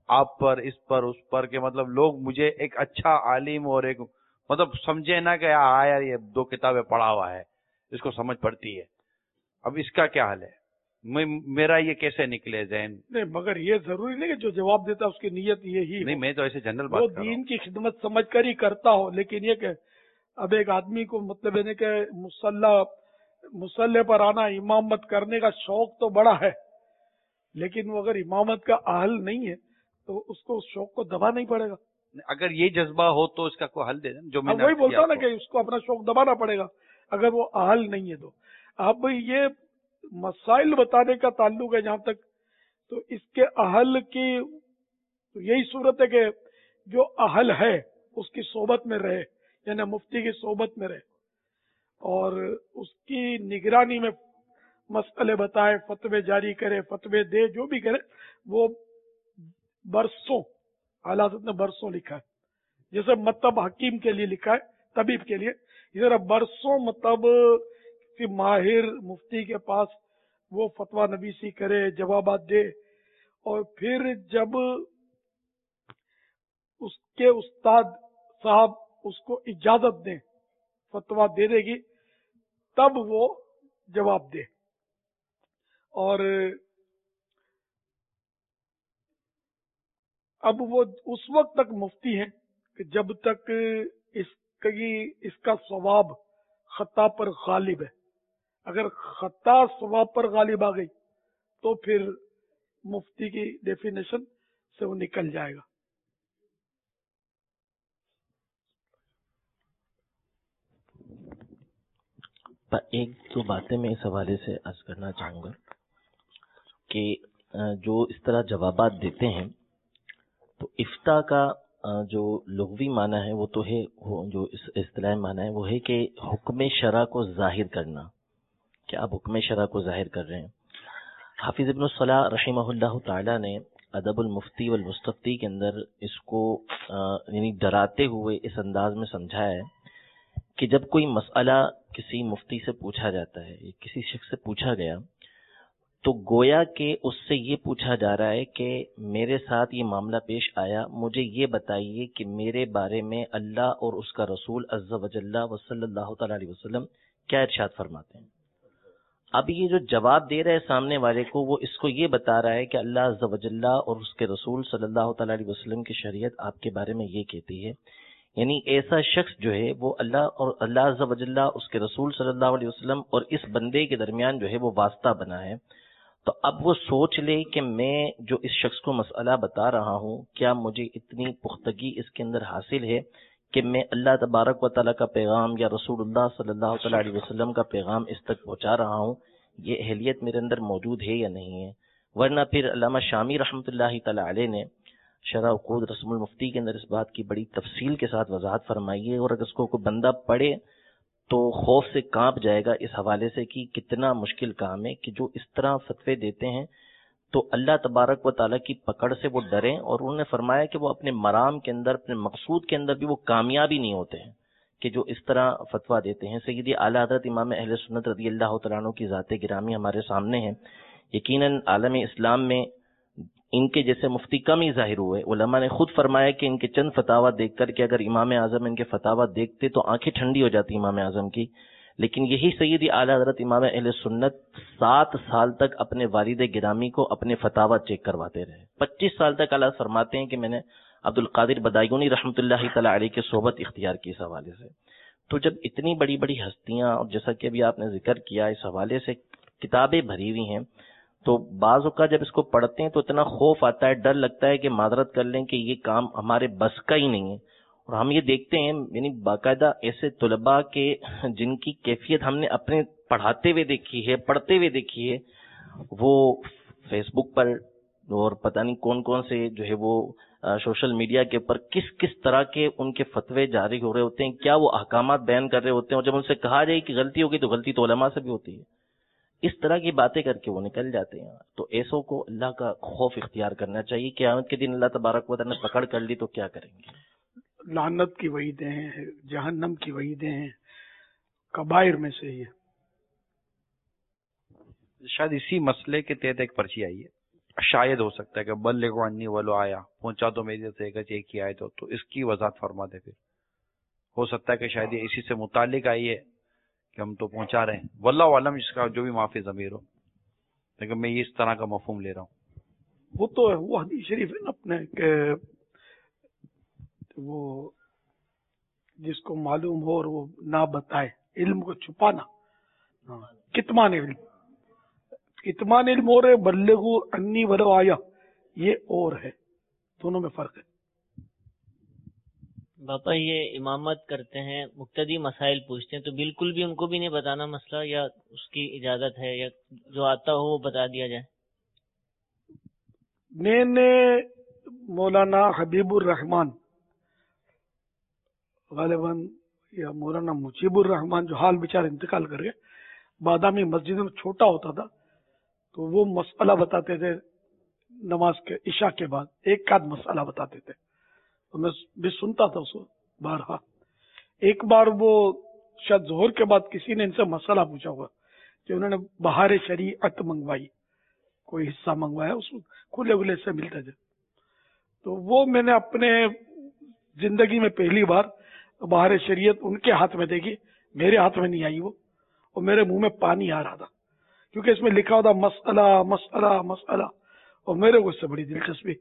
آپ پر اس پر اس پر کہ مطلب لوگ مجھے ایک اچھا عالم اور ایک مطلب سمجھے نا کہ یار یہ 2 کتابیں پڑھا ہوا ہے، اس کو سمجھ پڑتی ہے. اب اس کا کیا حل ہے؟ میرا یہ کیسے نکلے ذہن؟ نہیں، مگر یہ ضروری نہیں کہ جو جواب دیتا ہے اس کی نیت یہی ہو. نہیں، میں تو ایسے جنرل وہ بات کر رہا دین ہوں. کی خدمت سمجھ کر ہی کرتا ہو، لیکن یہ کہ اب ایک آدمی کو مطلب ہے کہ مسلح پر آنا، امامت کرنے کا شوق تو بڑا ہے، لیکن وہ اگر امامت کا اہل نہیں ہے تو اس کو اس شوق کو دبا نہیں پڑے گا. اگر یہ جذبہ ہو تو اس کا کوئی حل دے دیں جو میں اب نے وہی عرض بولتا کیا نا آپ کہ اس کو اپنا شوق دبانا پڑے گا اگر وہ اہل نہیں ہے. تو اب یہ مسائل بتانے کا تعلق ہے جہاں تک، تو اس کے اہل کی تو یہی صورت ہے کہ جو اہل ہے اس کی صحبت میں رہے، یعنی مفتی کی صحبت میں رہے اور اس کی نگرانی میں مسئلے بتائے، فتوے جاری کرے، فتوے دے، جو بھی کرے. وہ برسوں اعلیٰ حضرت نے برسوں لکھا ہے، جیسے مطلب حکیم کے لیے لکھا ہے، طبیب کے لیے، اس طرح برسوں مطلب کسی ماہر مفتی کے پاس وہ فتویٰ نویسی کرے، جوابات دے، اور پھر جب اس کے استاد صاحب اس کو اجازت دیں، فتویٰ دے دے گی، تب وہ جواب دے. اور اب وہ اس وقت تک مفتی ہیں کہ جب تک اس کا ثواب خطا پر غالب ہے. اگر خطا ثواب پر غالب آ گئی تو پھر مفتی کی ڈیفینیشن سے وہ نکل جائے گا. ایک دو باتیں میں اس حوالے سے عرض کرنا چاہوں گا کہ جو اس طرح جوابات دیتے ہیں تو افتاء کا جو لغوی معنی ہے وہ تو ہے، جو اصطلاحی معنی ہے وہ ہے کہ حکم شرع کو ظاہر کرنا، کہ آپ حکم شرع کو ظاہر کر رہے ہیں. حافظ ابن الصلاح رحمہ اللہ تعالی نے ادب المفتی والمستفتی کے اندر اس کو یعنی ڈراتے ہوئے اس انداز میں سمجھایا ہے کہ جب کوئی مسئلہ کسی مفتی سے پوچھا جاتا ہے، کسی شخص سے پوچھا گیا، تو گویا کہ اس سے یہ پوچھا جا رہا ہے کہ میرے ساتھ یہ معاملہ پیش آیا، مجھے یہ بتائیے کہ میرے بارے میں اللہ اور اس کا رسول عز و جل و صلی اللہ تعالی علیہ وسلم کیا ارشاد فرماتے ہیں. اب یہ جو جواب دے رہے سامنے والے کو، وہ اس کو یہ بتا رہا ہے کہ اللہ عز و جل اور اس کے رسول صلی اللہ تعالی علیہ وسلم کی شریعت آپ کے بارے میں یہ کہتی ہے. یعنی ایسا شخص جو ہے وہ اللہ اور اللہ عز و جل اس کے رسول صلی اللہ علیہ وسلم اور اس بندے کے درمیان جو ہے وہ واسطہ بنا ہے. تو اب وہ سوچ لے کہ میں جو اس شخص کو مسئلہ بتا رہا ہوں، کیا مجھے اتنی پختگی اس کے اندر حاصل ہے کہ میں اللہ تبارک و تعالیٰ کا پیغام یا رسول اللہ صلی اللہ تعالیٰ علیہ وسلم کا پیغام اس تک پہنچا رہا ہوں، یہ اہلیت میرے اندر موجود ہے یا نہیں ہے. ورنہ پھر علامہ شامی رحمۃ اللہ تعالیٰ علیہ نے شرح عقود رسم المفتی کے اندر اس بات کی بڑی تفصیل کے ساتھ وضاحت فرمائی ہے، اور اگر اس کو کوئی بندہ پڑھے تو خوف سے کانپ جائے گا اس حوالے سے کہ کتنا مشکل کام ہے کہ جو اس طرح فتوے دیتے ہیں تو اللہ تبارک و تعالیٰ کی پکڑ سے وہ ڈریں. اور انہوں نے فرمایا کہ وہ اپنے مرام کے اندر، اپنے مقصود کے اندر بھی وہ کامیابی نہیں ہوتے ہیں کہ جو اس طرح فتویٰ دیتے ہیں. سیدی اعلیٰ حضرت امام اہل سنت رضی اللہ تعالیٰ عنہ کی ذات گرامی ہمارے سامنے ہیں. یقیناً عالم اسلام میں ان کے جیسے مفتی کم ہی ظاہر ہوئے. علماء نے خود فرمایا کہ ان کے چند فتاویٰ دیکھ کر کہ اگر امام اعظم ان کے فتاویٰ دیکھتے تو آنکھیں ٹھنڈی ہو جاتی امام اعظم کی. لیکن یہی سیدی اعلیٰ حضرت امام اہل سنت 7 سال تک اپنے والد گرامی کو اپنے فتاویٰ چیک کرواتے رہے. 25 سال تک اعلیٰ فرماتے ہیں کہ میں نے عبد القادر بدایونی رحمۃ اللہ تعالیٰ علیہ کی صحبت اختیار کی اس حوالے سے. تو جب اتنی بڑی بڑی ہستیاں، اور جیسا کہ ابھی آپ نے ذکر کیا اس حوالے سے کتابیں بھری ہوئی ہیں، تو بعض اوقات جب اس کو پڑھتے ہیں تو اتنا خوف آتا ہے، ڈر لگتا ہے کہ معذرت کر لیں کہ یہ کام ہمارے بس کا ہی نہیں ہے. اور ہم یہ دیکھتے ہیں یعنی باقاعدہ ایسے طلباء کے جن کی کیفیت ہم نے اپنے پڑھاتے ہوئے دیکھی ہے، پڑھتے ہوئے دیکھی ہے، وہ فیس بک پر اور پتہ نہیں کون کون سے جو ہے وہ سوشل میڈیا کے اوپر کس کس طرح کے ان کے فتوے جاری ہو رہے ہوتے ہیں، کیا وہ احکامات بیان کر رہے ہوتے ہیں، اور جب ان سے کہا جائے کہ غلطی ہوگی تو غلطی تو علماء سے بھی ہوتی ہے. اس طرح کی باتیں کر کے وہ نکل جاتے ہیں. تو ایسوں کو اللہ کا خوف اختیار کرنا چاہیے. قیامت کے دن اللہ تبارک و تعالیٰ نے پکڑ کر لی تو کیا کریں گے؟ لعنت کی وعیدیں ہیں، جہنم کی وعیدیں ہیں، کبائر میں سے یہ. شاید اسی مسئلے کے تحت ایک پرچی آئی ہے شاید ہو سکتا ہے کہ بلغوا عنی ولو آیا، پہنچا تو میری سے ایک ہی آئے تو اس کی وضاحت فرما دے. پھر ہو سکتا ہے کہ شاید یہ اسی سے متعلق آئی ہے کہ ہم تو پہنچا رہے ہیں، واللہ عالم، اس کا جو بھی معافی ضمیر ہو، لیکن میں اس طرح کا مفہوم لے رہا ہوں. وہ تو ہے، وہ حدیث شریف ہے نا اپنے کہ وہ جس کو معلوم ہو اور وہ نہ بتائے، علم کو چھپانا، کتمان علم، کتمان علم اور ہے، بلغوا انی ولو آیا یہ اور ہے، دونوں میں فرق ہے. باپا یہ امامت کرتے ہیں، مقتدی مسائل پوچھتے ہیں، تو بالکل بھی ان کو بھی نہیں بتانا مسئلہ، یا اس کی اجازت ہے، یا جو آتا ہو وہ بتا دیا جائے؟ میں نے مولانا حبیب الرحمان غالباً یا مولانا مجیب الرحمان جو حال بیچارے انتقال کر گئے، بادامی مسجد میں چھوٹا ہوتا تھا تو وہ مسئلہ بتاتے تھے نماز کے عشاء کے بعد، ایک آدھ مسئلہ بتاتے تھے تو میں بھی سنتا تھا اس کو بارہا. ایک بار وہ شاید ظہر کے بعد کسی نے ان سے مسئلہ پوچھا ہوا کہ انہوں نے بہار شریعت منگوائی، کوئی حصہ منگوایا، اس کھلے کھلے سے ملتے تھے. تو وہ میں نے اپنے زندگی میں پہلی بار بہار شریعت ان کے ہاتھ میں دیکھی، میرے ہاتھ میں نہیں آئی وہ، اور میرے منہ میں پانی آ رہا تھا کیونکہ اس میں لکھا ہوتا مسئلہ مسئلہ مسئلہ، اور میرے کو اس سے بڑی دلچسپی.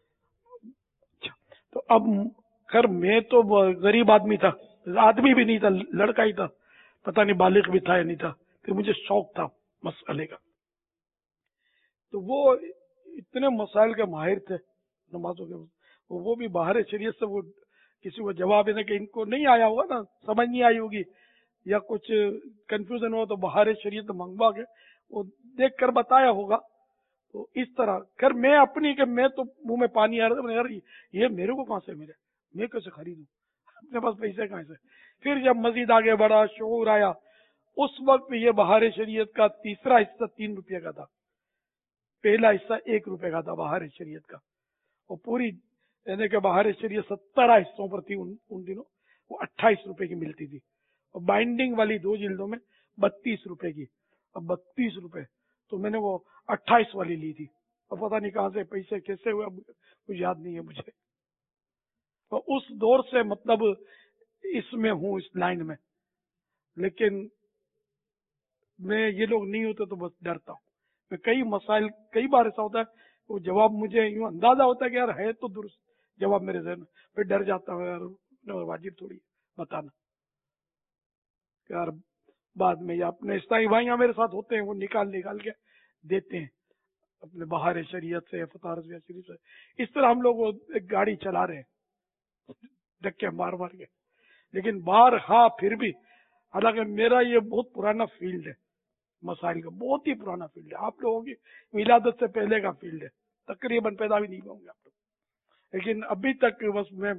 تو اب خیر میں تو غریب آدمی تھا، آدمی بھی نہیں تھا، لڑکا ہی تھا، پتہ نہیں بالغ بھی تھا یا نہیں تھا، پھر مجھے شوق تھا مسئلے کا. تو وہ اتنے مسائل کے ماہر تھے نمازوں کے، وہ بھی باہر شریعت سے وہ کسی کو جواب دینا کہ ان کو نہیں آیا ہوگا نا، سمجھ نہیں آئی ہوگی یا کچھ کنفیوژن ہوا تو باہر شریعت منگوا کے وہ دیکھ کر بتایا ہوگا. تو اس طرح خیر میں اپنی کہ میں تو منہ میں پانی آ رہا تھا، یار یہ میرے کو کہاں سے ملے، میں کیسے خریدوں، اپنے پاس پیسے کہاں سے. پھر جب مزید آگے بڑھا، شعور آیا، اس وقت یہ بہار شریعت کا تیسرا حصہ 3 روپے کا تھا، پہلا حصہ 1 روپے کا تھا بہار شریعت کا، اور پوری یعنی کہ بہار شریعت 17 حصوں پر تھی ان دنوں، وہ 28 روپے کی ملتی تھی، اور بائنڈنگ والی 2 جلدوں میں 32 روپے کی. اب 32 روپے تو میں نے وہ 28 والی لی تھی، اور پتہ نہیں کہاں سے پیسے کیسے ہوئے اب کچھ یاد نہیں ہے مجھے. تو اس دور سے مطلب اس میں ہوں، اس لائن میں، لیکن میں یہ لوگ نہیں ہوتے تو بس ڈرتا ہوں. میں کئی مسائل کئی بار ایسا ہوتا ہے وہ جواب مجھے یوں اندازہ ہوتا ہے کہ یار ہے تو درست جواب میرے ذہن میں، پھر ڈر جاتا ہوں یار واجب تھوڑی بتانا، یار بعد میں یا اپنے اسلامی بھائیاں میرے ساتھ ہوتے ہیں وہ نکال کے دیتے ہیں اپنے بہار شریعت سے، فتح رضویہ شریف سے. اس طرح ہم لوگ ایک گاڑی چلا رہے ہیں دھکے مار کے، لیکن بارہا پھر بھی، حالانکہ میرا یہ بہت پرانا فیلڈ ہے، مسائل کا بہت ہی پرانا فیلڈ ہے، آپ لوگوں کی ولادت سے پہلے کا فیلڈ ہے، تقریباً پیدا بھی نہیں ہوں گے آپ لوگ، لیکن ابھی تک بس میں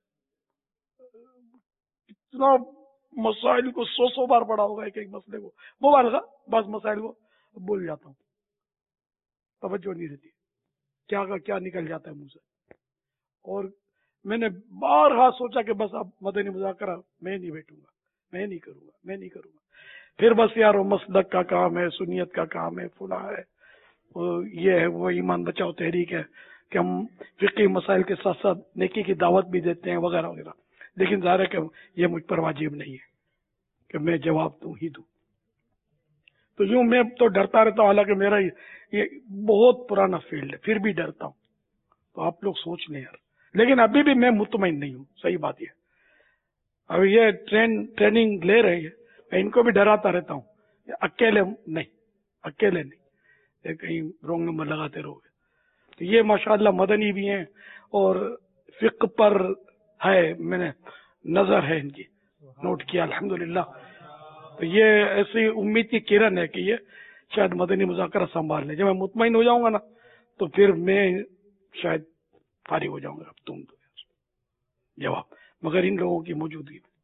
اتنا مسائل کو 100 بار پڑھا ہوگا ایک مسئلے کو، مبالغہ، بعض مسائل کو بھول جاتا ہوں، توجہ نہیں رہتی، کیا کا کیا نکل جاتا ہے منہ سے. اور میں نے بارہا سوچا کہ بس اب مدنی مذاکرہ میں نہیں بیٹھوں گا، میں نہیں کروں گا. پھر بس یار وہ مسلک کا کام ہے، سنیت کا کام ہے، فلاں ہے، یہ ہے، وہ ایمان بچاؤ تحریک ہے کہ ہم فقہی مسائل کے ساتھ ساتھ نیکی کی دعوت بھی دیتے ہیں وغیرہ وغیرہ. لیکن ظاہر ہے کہ یہ مجھ پر واجب نہیں ہے کہ میں جواب دوں ہی دوں. تو یوں میں تو ڈرتا رہتا ہوں، حالانکہ میرا یہ بہت پرانا فیلڈ ہے، پھر بھی ڈرتا ہوں. تو آپ لوگ سوچ لیں یار، لیکن ابھی بھی میں مطمئن نہیں ہوں، صحیح بات یہ. اب یہ ٹریننگ لے رہے ہیں، میں ان کو بھی ڈراتا رہتا ہوں، اکیلے نہیں، یہ کہیں رونگ نمبر لگاتے رہو گے. تو یہ ماشاءاللہ مدنی بھی ہیں اور فقہ پر ہے، میں نے نظر ہے ان کی، نوٹ کیا الحمدللہ. تو یہ ایسی امید کی کرن ہے کہ یہ شاید مدنی مذاکرہ سنبھال لیں. جب میں مطمئن ہو جاؤں گا نا تو پھر میں شاید فارغ ہو جاؤں گا. اب تم دو جواب، مگر ان لوگوں کی موجودگی میں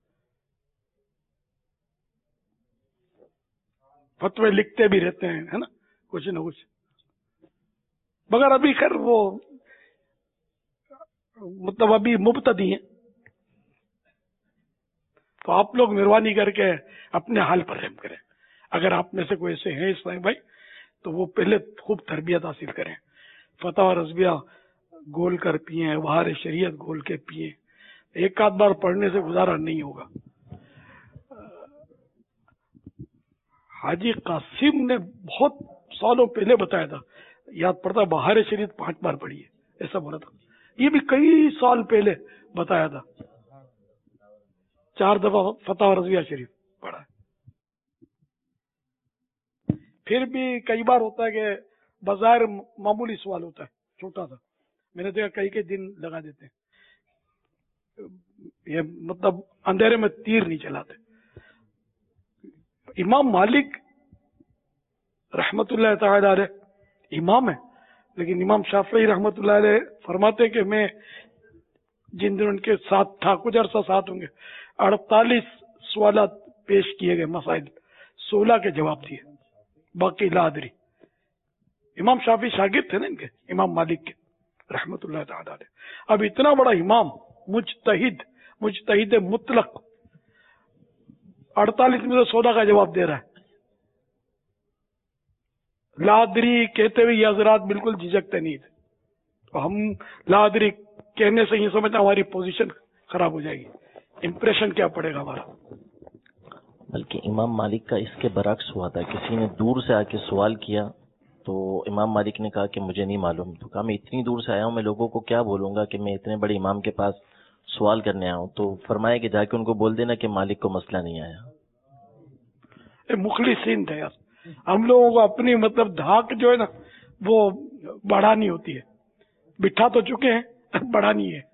فتوے لکھتے بھی رہتے ہیں، ہے نا، کچھ نہ کچھ، مگر ابھی خیر وہ مطلب ابھی مبتدی ہیں. تو آپ لوگ مہربانی کر کے اپنے حال پر رحم کریں. اگر آپ میں سے کوئی ایسے ہیں اسلامی بھائی تو وہ پہلے خوب تربیت حاصل کریں. فتح رضویہ گول کر پیے ہیں, بہار شریعت گول کے پیے, ایک آدھ بار پڑھنے سے گزارا نہیں ہوگا. حاجی قاسم نے بہت سالوں پہلے بتایا تھا, یاد پڑتا بہار شریعت 5 بار پڑھی ہے, ایسا بولا تھا. یہ بھی کئی سال پہلے بتایا تھا. 4 دفعہ فتح رضویہ شریف پڑھا ہے. پھر بھی کئی بار ہوتا ہے کہ بظاہر معمولی سوال ہوتا ہے, چھوٹا سا, میں نے دیکھا کئی دن لگا دیتے ہیں, یہ مطلب اندھیرے میں تیر نہیں چلاتے. امام مالک رحمت اللہ تعالی علیہ امام ہے, لیکن امام شافعی رحمت اللہ علیہ فرماتے کہ میں جن دن ان کے ساتھ تھا, کچھ عرصہ ساتھ ہوں گے, 48 سوالات پیش کیے گئے, مسائل 16 کے جواب دیے, باقی لا ادری. امام شافعی شاگرد تھے نا ان کے, امام مالک کے رحمت اللہ تعالی علیہ. اب اتنا بڑا امام, مجتہد مطلق, 48 میں سے 16 کا جواب دے رہا ہے. لادری کہتے ہوئے یہ حضرات بالکل جھجکتے نہیں تھے. ہم لادری کہنے سے یہ سمجھنا ہماری پوزیشن خراب ہو جائے گی, امپریشن کیا پڑے گا ہمارا. بلکہ امام مالک کا اس کے برعکس ہوا تھا. کسی نے دور سے آ کے سوال کیا تو امام مالک نے کہا کہ مجھے نہیں معلوم. تو کہا میں اتنی دور سے آیا ہوں, میں لوگوں کو کیا بولوں گا کہ میں اتنے بڑے امام کے پاس سوال کرنے آیا ہوں. تو فرمایا کہ جا کے ان کو بول دینا کہ مالک کو مسئلہ نہیں آیا. مخلصین تھے یار. ہم لوگوں کو اپنی مطلب دھاک جو ہے نا وہ بڑھانی ہوتی ہے. بٹھا تو چکے ہیں, بڑھانی ہے.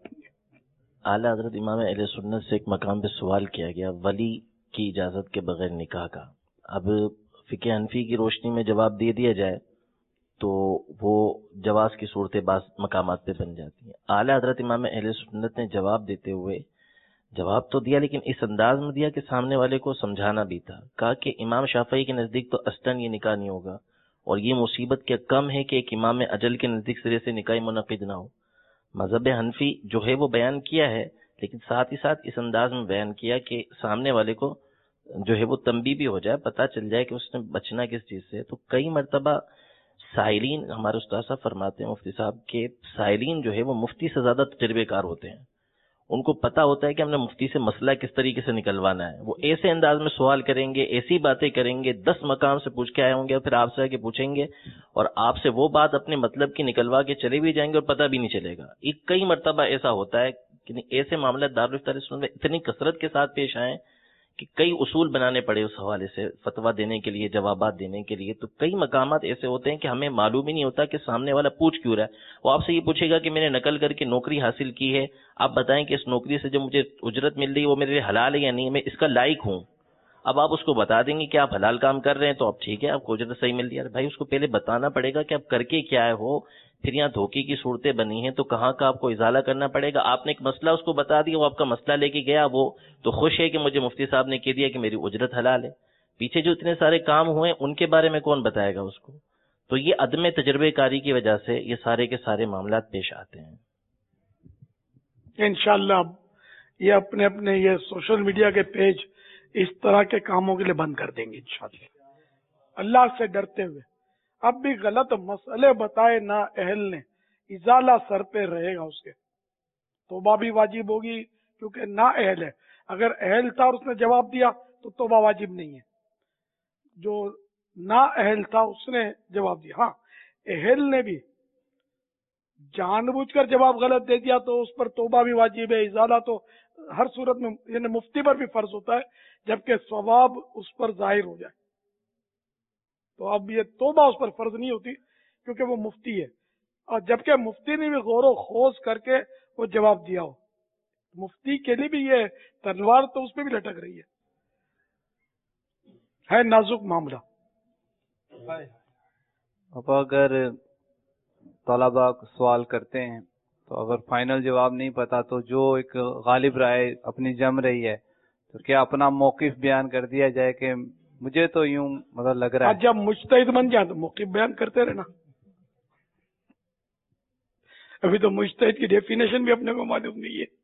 اعلیٰ حضرت امام اہل سنت سے ایک مقام پہ سوال کیا گیا ولی کی اجازت کے بغیر نکاح کا. اب فقہ حنفی کی روشنی میں جواب دے دیا جائے تو وہ جواز کی صورتیں بعض مقامات پہ بن جاتی ہیں. اعلیٰ حضرت امام اہل سنت نے جواب دیتے ہوئے جواب تو دیا, لیکن اس انداز میں دیا کہ سامنے والے کو سمجھانا بھی تھا. کہا کہ امام شافعی کے نزدیک تو اصلاً یہ نکاح نہیں ہوگا, اور یہ مصیبت کیا کم ہے کہ ایک امام اجل کے نزدیک سرے سے نکاح منعقد نہ ہو. مذہب حنفی جو ہے وہ بیان کیا ہے, لیکن ساتھ ہی ساتھ اس انداز میں بیان کیا کہ سامنے والے کو جو ہے وہ تنبیہ بھی ہو جائے, پتہ چل جائے کہ اس نے بچنا کس چیز سے. تو کئی مرتبہ سائلین, ہمارے استاد صاحب فرماتے ہیں مفتی صاحب کہ سائلین جو ہے وہ مفتی سے زیادہ تجربے کار ہوتے ہیں. ان کو پتا ہوتا ہے کہ ہم نے مفتی سے مسئلہ کس طریقے سے نکلوانا ہے. وہ ایسے انداز میں سوال کریں گے, ایسی باتیں کریں گے, 10 مقام سے پوچھ کے آئے ہوں گے, پھر آپ سے آ کے پوچھیں گے اور آپ سے وہ بات اپنے مطلب کی نکلوا کے چلے بھی جائیں گے اور پتہ بھی نہیں چلے گا. ایک کئی مرتبہ ایسا ہوتا ہے کہ ایسے معاملات دارالفتہ سنت میں اتنی کثرت کے ساتھ پیش آئیں کہ کئی اصول بنانے پڑے اس حوالے سے فتویٰ دینے کے لیے, جوابات دینے کے لیے. تو کئی مقامات ایسے ہوتے ہیں کہ ہمیں معلوم ہی نہیں ہوتا کہ سامنے والا پوچھ کیوں رہا ہے. وہ آپ سے یہ پوچھے گا کہ میں نے نقل کر کے نوکری حاصل کی ہے, آپ بتائیں کہ اس نوکری سے جو مجھے اجرت مل رہی ہے وہ میرے لیے حلال ہے یا نہیں, میں اس کا لائق ہوں. اب آپ اس کو بتا دیں گے کہ آپ حلال کام کر رہے ہیں تو اب ٹھیک ہے, آپ کو اجرت صحیح مل رہی ہے. بھائی اس کو پہلے بتانا پڑے گا کہ آپ کر کے کیا ہو. پھر یہاں دھوکے کی صورتیں بنی ہیں تو کہاں کا آپ کو ازالہ کرنا پڑے گا. آپ نے ایک مسئلہ اس کو بتا دیا, وہ آپ کا مسئلہ لے کے گیا, وہ تو خوش ہے کہ مجھے مفتی صاحب نے کہہ دیا کہ میری اجرت حلال ہے. پیچھے جو اتنے سارے کام ہوئے ان کے بارے میں کون بتائے گا اس کو. تو یہ عدم تجربے کاری کی وجہ سے یہ سارے کے سارے معاملات پیش آتے ہیں. انشاءاللہ یہ اپنے اپنے یہ سوشل میڈیا کے پیج اس طرح کے کاموں کے لیے بند کر دیں گے انشاءاللہ, اللہ سے ڈرتے ہوئے. اب بھی غلط مسئلے بتائے نہ اہل نے, ازالہ سر پہ رہے گا اس کے, توبہ بھی واجب ہوگی کیونکہ نہ اہل ہے. اگر اہل تھا اور اس نے جواب دیا تو توبہ واجب نہیں ہے. جو نہ اہل تھا اس نے جواب دیا, ہاں اہل نے بھی جان بوجھ کر جواب غلط دے دیا تو اس پر توبہ بھی واجب ہے. ازالہ تو ہر صورت میں یعنی مفتی پر بھی فرض ہوتا ہے جبکہ ثواب اس پر ظاہر ہو جائے. تو اب یہ توبہ اس پر فرض نہیں ہوتی کیونکہ وہ مفتی ہے, اور جبکہ مفتی نے بھی غور و خوض کر کے وہ جواب دیا ہو. مفتی کے لیے بھی یہ تلوار تو اس پہ بھی لٹک رہی ہے نازک معاملہ. اب اگر طلباء سوال کرتے ہیں تو اگر فائنل جواب نہیں پتا تو جو ایک غالب رائے اپنی جم رہی ہے تو کیا اپنا موقف بیان کر دیا جائے کہ مجھے تو یوں مطلب لگ رہا ہے. جب مجتہد بن جائے تو موقف بیان کرتے رہنا. ابھی تو مجتہد کی ڈیفینیشن بھی اپنے کو معلوم نہیں ہے.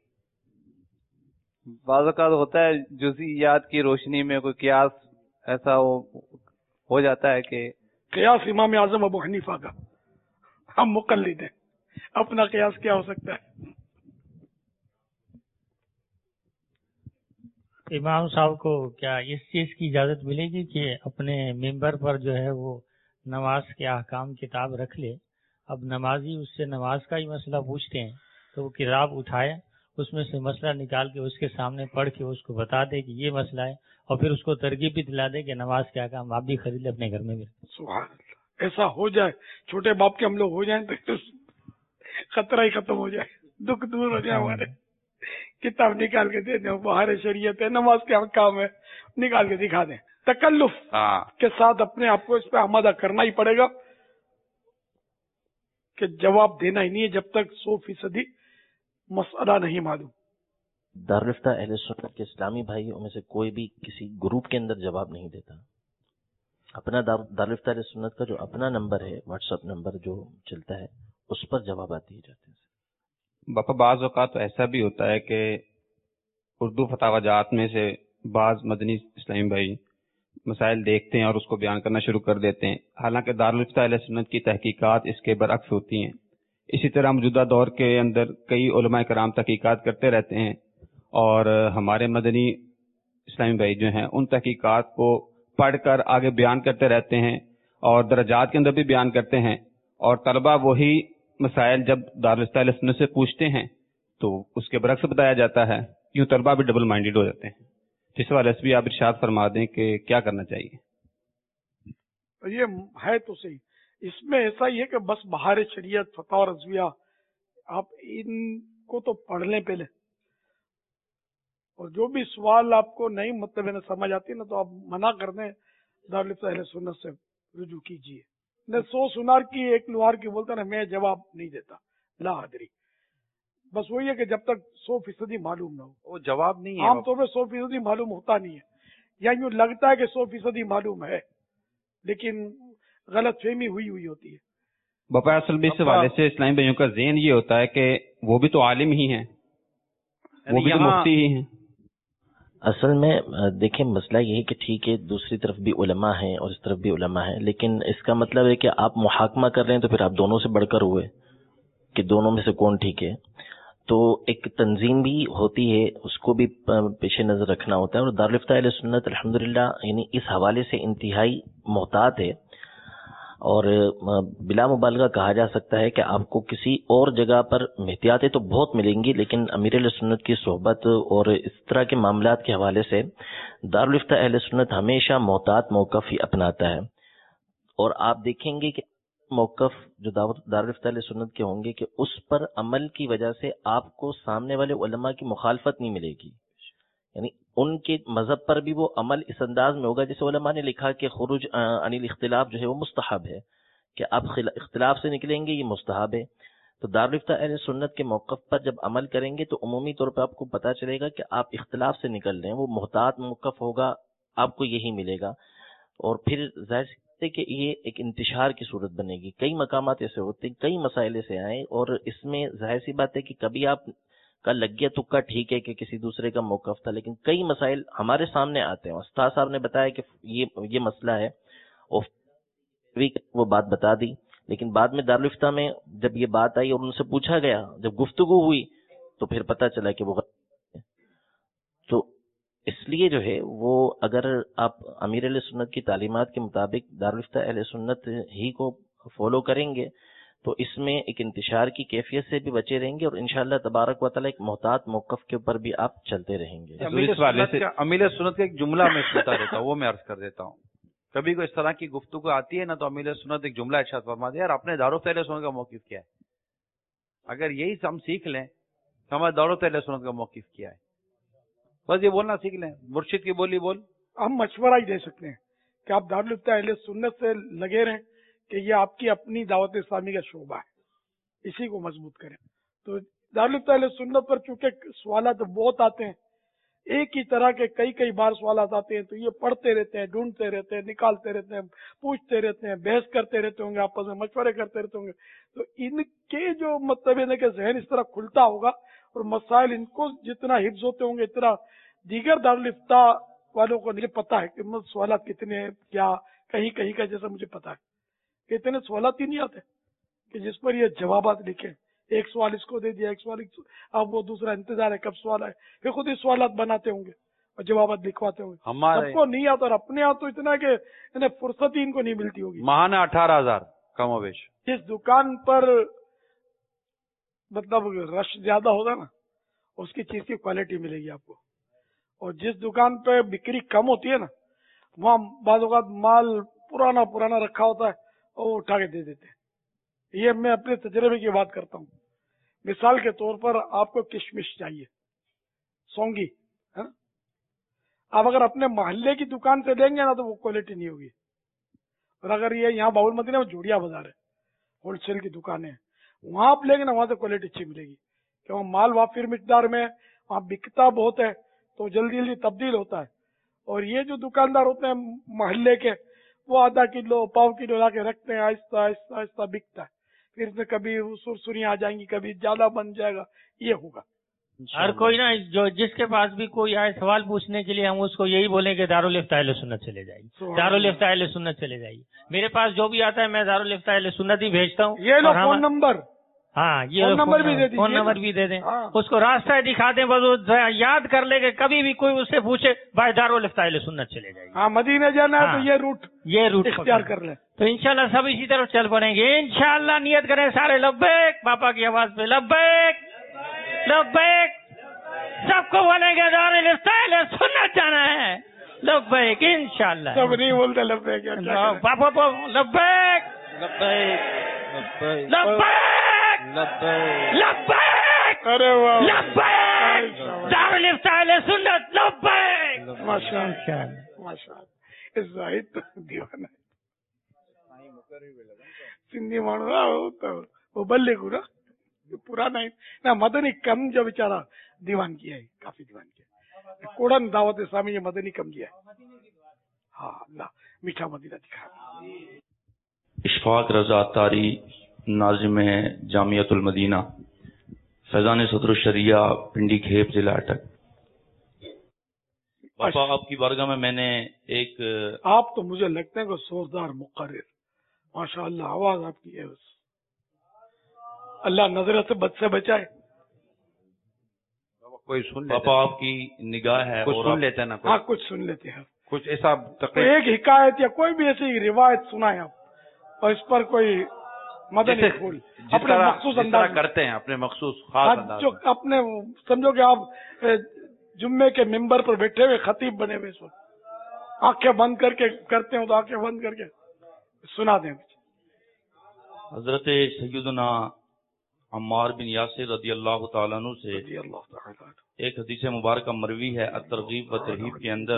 بعض اوقات ہوتا ہے جزئیات کی روشنی میں کوئی قیاس ایسا ہو جاتا ہے کہ قیاس امام اعظم ابو حنیفہ کا ہم مقلد ہیں، اپنا قیاس کیا ہو سکتا ہے؟ امام صاحب کو کیا اس چیز کی اجازت ملے گی کہ اپنے ممبر پر جو ہے وہ نماز کے احکام کتاب رکھ لے؟ اب نمازی اس سے نماز کا ہی مسئلہ پوچھتے ہیں تو وہ کتاب اٹھائے، اس میں سے مسئلہ نکال کے اس کے سامنے پڑھ کے اس کو بتا دے کہ یہ مسئلہ ہے، اور پھر اس کو ترغیب بھی دلا دے کہ نماز کے احکام آپ بھی خرید لیں اپنے گھر میں بھی۔ سبحان اللہ، ایسا ہو جائے، چھوٹے باپ کے ہم لوگ ہو جائیں تو خطرہ ہی ختم ہو جائے، دکھ دور ہو جائے ہمارے۔ کتاب نکال کے دے دیں، بہار شریعت ہے، نماز کے کام ہے، نکال کے دکھا دیں۔ تکلف کے ساتھ اپنے آپ کو اس پہ آمادہ کرنا ہی پڑے گا کہ جواب دینا ہی نہیں ہے جب تک 100% مسئلہ نہیں معلوم۔ دارالفتہ اہل سنت کے اسلامی بھائیوں میں سے کوئی بھی کسی گروپ کے اندر جواب نہیں دیتا۔ اپنا دارالفتہ اہل سنت کا جو اپنا نمبر ہے، واٹس ایپ نمبر جو چلتا ہے، اس پر جوابات دیے جاتے ہیں۔ باپا بعض اوقات تو ایسا بھی ہوتا ہے کہ اردو فتاوی جات میں سے بعض مدنی اسلامی بھائی مسائل دیکھتے ہیں اور اس کو بیان کرنا شروع کر دیتے ہیں، حالانکہ دارالفتہ اہل سنت کی تحقیقات اس کے برعکس ہوتی ہیں۔ اسی طرح موجودہ دور کے اندر کئی علماء کرام تحقیقات کرتے رہتے ہیں، اور ہمارے مدنی اسلامی بھائی جو ہیں ان تحقیقات کو پڑھ کر آگے بیان کرتے رہتے ہیں، اور درجات کے اندر بھی بیان کرتے ہیں، اور طلبہ وہی مسائل جب دارالفتہ اہل سنت سے پوچھتے ہیں تو اس کے برعکس بتایا جاتا ہے۔ یوں طلبہ بھی ڈبل مائنڈیڈ ہو جاتے ہیں۔ اس والے سے بھی آپ ارشاد فرما دیں کہ کیا کرنا چاہیے؟ یہ ہے تو صحیح، اس میں ایسا ہی ہے کہ بس بہار شریعت، فتاوی رضویہ، آپ ان کو تو پڑھ لیں پہلے، اور جو بھی سوال آپ کو نہیں مطلب ہے سمجھ آتی نا تو آپ منع کر دیں، دارالفتہ اہل سنت سے رجوع کیجیے۔ نے 100 سنار کی ایک لوہار کی بولتا نا، میں جواب نہیں دیتا، لا حاضری۔ بس وہی ہے کہ جب تک 100% معلوم نہ ہو، وہ جواب نہیں ہے۔ عام طور پہ 100% معلوم ہوتا نہیں ہے، یا یوں لگتا ہے کہ 100% معلوم ہے لیکن غلط فہمی ہوئی ہوتی ہے۔ باپا اصل بھی اس حوالے سے اسلامی بھائیوں کا ذہن یہ ہوتا ہے کہ وہ بھی تو عالم ہی ہیں، وہ بھی تو مفتی ہی ہیں۔ اصل میں دیکھیں مسئلہ یہ ہے کہ ٹھیک ہے دوسری طرف بھی علماء ہیں اور اس طرف بھی علماء ہیں، لیکن اس کا مطلب ہے کہ آپ محاکمہ کر رہے ہیں تو پھر آپ دونوں سے بڑھ کر ہوئے کہ دونوں میں سے کون ٹھیک ہے۔ تو ایک تنظیم بھی ہوتی ہے، اس کو بھی پیش نظر رکھنا ہوتا ہے، اور دارالفتہ اہل سنت الحمدللہ یعنی اس حوالے سے انتہائی محتاط ہے، اور بلا مبالغہ کہا جا سکتا ہے کہ آپ کو کسی اور جگہ پر احتیاطیں تو بہت ملیں گی، لیکن امیر اہل سنت کی صحبت اور اس طرح کے معاملات کے حوالے سے دارالفتہ اہل سنت ہمیشہ محتاط موقف ہی اپناتا ہے۔ اور آپ دیکھیں گے کہ موقف جو دارالفتہ اہل سنت کے ہوں گے کہ اس پر عمل کی وجہ سے آپ کو سامنے والے علماء کی مخالفت نہیں ملے گی، یعنی ان کے مذہب پر بھی وہ عمل اس انداز میں ہوگا جیسے علماء نے لکھا کہ خروج عن الاختلاف جو ہے وہ مستحب ہے، کہ آپ اختلاف سے نکلیں گے، یہ مستحب ہے۔ تو دارالفتہ اہل سنت کے موقف پر جب عمل کریں گے تو عمومی طور پہ آپ کو پتہ چلے گا کہ آپ اختلاف سے نکل رہے ہیں، وہ محتاط موقف ہوگا، آپ کو یہی ملے گا، اور پھر ظاہر ہے کہ یہ ایک انتشار کی صورت بنے گی۔ کئی مقامات ایسے ہوتے ہیں، کئی مسائل سے آئے، اور اس میں ظاہر سی بات ہے کہ کبھی آپ کا لگ گیا تکا ٹھیک ہے کہ کسی دوسرے کا موقف تھا، لیکن کئی مسائل ہمارے سامنے آتے ہیں۔ استاد صاحب نے بتایا کہ یہ مسئلہ ہے، اور وہ بات بتا دی، لیکن بعد میں دارالفتہ میں جب یہ بات آئی اور ان سے پوچھا گیا، جب گفتگو ہوئی تو پھر پتہ چلا کہ وہ غلط ہے۔ تو اس لیے جو ہے وہ اگر آپ امیر اہل سنت کی تعلیمات کے مطابق دارالفتہ اہل سنت ہی کو فالو کریں گے تو اس میں ایک انتشار کی کیفیت سے بھی بچے رہیں گے، اور انشاءاللہ تبارک و تعالیٰ ایک محتاط موقف کے اوپر بھی آپ چلتے رہیں گے۔ امیر سنت کا ایک جملہ میں بتا دیتا ہوں، وہ میں عرض کر دیتا ہوں۔ کبھی کوئی اس طرح کی گفتگو آتی ہے نا تو امیر سنت ایک جملہ ارشاد فرما دیا، یار اپنے دارالفتہ اہل سنت کا موقف کیا ہے؟ اگر یہی ہم سیکھ لیں تو ہمارے دارالفتہ اہل سنت کا موقف کیا ہے، بس یہ بولنا سیکھ لیں، مرشد کی بولی بول۔ ہم مشورہ ہی دے سکتے ہیں کہ آپ دارالفتہ اہل سنت سے لگے رہیں کہ یہ آپ کی اپنی دعوت اسلامی کا شعبہ ہے، اسی کو مضبوط کریں۔ تو دارالفتہ اہل سنت پر چونکہ سوالات بہت آتے ہیں، ایک ہی طرح کے کئی بار سوالات آتے ہیں، تو یہ پڑھتے رہتے ہیں، ڈھونڈتے رہتے ہیں، نکالتے رہتے ہیں، پوچھتے رہتے ہیں، بحث کرتے رہتے ہوں گے، آپس میں مشورے کرتے رہتے ہوں گے، تو ان کے جو مطلب ہے کہ ذہن اس طرح کھلتا ہوگا، اور مسائل ان کو جتنا حفظ ہوتے ہوں گے اتنا دیگر دارالفتہ والوں کو نہیں پتا ہے کہ سوالات کتنے ہیں، کیا کہیں کا جیسا مجھے پتا ہے کہ اتنے سوالات ہی نہیں آتے कि जिस पर ये जवाबात लिखे, एक सवाल इसको दे दिया, एक सवाल अब वो दूसरा इंतजार है कब सवाल आए, फिर खुद ही सवाल बनाते होंगे और जवाबात लिखवाते होंगे। हमारे सबको नहीं आता, और अपने यहाँ तो इतना कि इन्हें फुर्सत ही इनको नहीं मिलती होगी। महाना 18,000 कमोवेश। जिस दुकान पर मतलब रश ज्यादा होगा ना, उसकी चीज की क्वालिटी मिलेगी आपको। और जिस दुकान पे बिक्री कम होती है ना, वहाँ बाज़ औक़ात माल पुराना पुराना रखा होता है और वो उठा के दे देते हैं। ये मैं अपने तजर्बे की बात करता हूँ। मिसाल के तौर पर आपको किशमिश चाहिए, सौंगी, है ना, आप अगर अपने मोहल्ले की दुकान से लेंगे ना तो वो क्वालिटी नहीं होगी। और अगर ये यहाँ बाउल मदीना में जोड़िया बाजार है, होलसेल की दुकानें हैं, वहां आप लेंगे ना, वहां से क्वालिटी अच्छी मिलेगी, क्योंकि वहाँ माल वाफिर मिकदार में, वहाँ बिकता बहुत है, तो जल्दी जल्दी तब्दील होता है। और ये जो दुकानदार होते हैं मोहल्ले के, वो आधा किलो पाव किलो ला के रखते हैं, आहिस्ता आहिस्ता आहिस्ता बिकता है, फिर इसमें कभी सुरसुरियां आ जाएंगी, कभी ज्यादा बन जाएगा, ये होगा। हर कोई ना जो जिसके पास भी कोई आए सवाल पूछने के लिए, हम उसको यही बोलें कि दारुल इफ्ता अहले सुन्नत चले जाइए, दारुल इफ्ता अहले सुन्नत चले जाइए। मेरे पास जो भी आता है मैं दारुल इफ्ता अहले सुन्नत ही भेजता हूँ। ये लो फोन नंबर, हाँ ये फोन नंबर भी दे दीजिए, फोन नंबर भी दे दें, हाँ। उसको रास्ता दिखा दें, बस वो याद कर ले कि कभी भी कोई उससे पूछे भाई दारुल इफ्ता अहले सुन्नत चले जाइए। हाँ, मदीने जाना है तो ये रूट इख्तियार कर ले, तो इंशाल्लाह सब इसी तरफ चल पड़ेंगे इंशाल्लाह। नियत करें सारे, लब्बैक, पापा की आवाज पे लब्बैक लब्बैक, सबको बोलेंगे दारुल इफ्ता अहले सुन्नत जाना है, लब्बैक इंशाल्लाह। सब नहीं बोलते लब्बैक, पापा लब्बैक लब्बैक लब्बैक लब्बैक, अरे वाह, लब्बैक दारुल इफ्ता अहले सुन्नत, लब्बैक माशाअल्लाह माशाअल्लाह। जाहिद दीवाना सिंधी माण्हू वो बल्ले को ना पुराना ना मदनी कम जो बेचारा दीवान किया है, काफी दीवान किया है। कोड़न दावत इस्लामी मदनी कम किया है। हाँ अल्लाह मीठा मदीना दिखा। इशफाक रजा तारी, नाजिम जामियतुल मदीना, फैजान सदर शरिया, पिंडी खेप, जिला अटक। पापा आपकी बारगाह में मैंने एक, आप तो मुझे लगते हैं कि सोचदार मुकर्रिर, माशाअल्लाह आवाज आपकी है, बस अल्लाह नजर से बद से बचाए। कोई सुन लेते, पापा आपकी निगाह है, कुछ और सुन लेते हैं ना, हाँ कुछ सुन लेते हैं, कुछ ऐसा तो एक हिकायत या कोई भी ऐसी रिवायत सुनाए आप, और इस पर कोई मदनी फूल अपने मखसूस अंदाज करते हैं, अपने मखसूस खास अंदाज जो अपने, समझो कि आप जुम्मे के मिंबर पर बैठे हुए खतीब बने हुए, आंखें बंद करके करते हो तो आंखें बंद करके सुना दें। हजरत सैयदना अम्मार बिन यासिर रदियल्लाहु ताला अन्हु से एक हदीस मुबारक मरवी है अत-तरगीब व तरहीब के अंदर,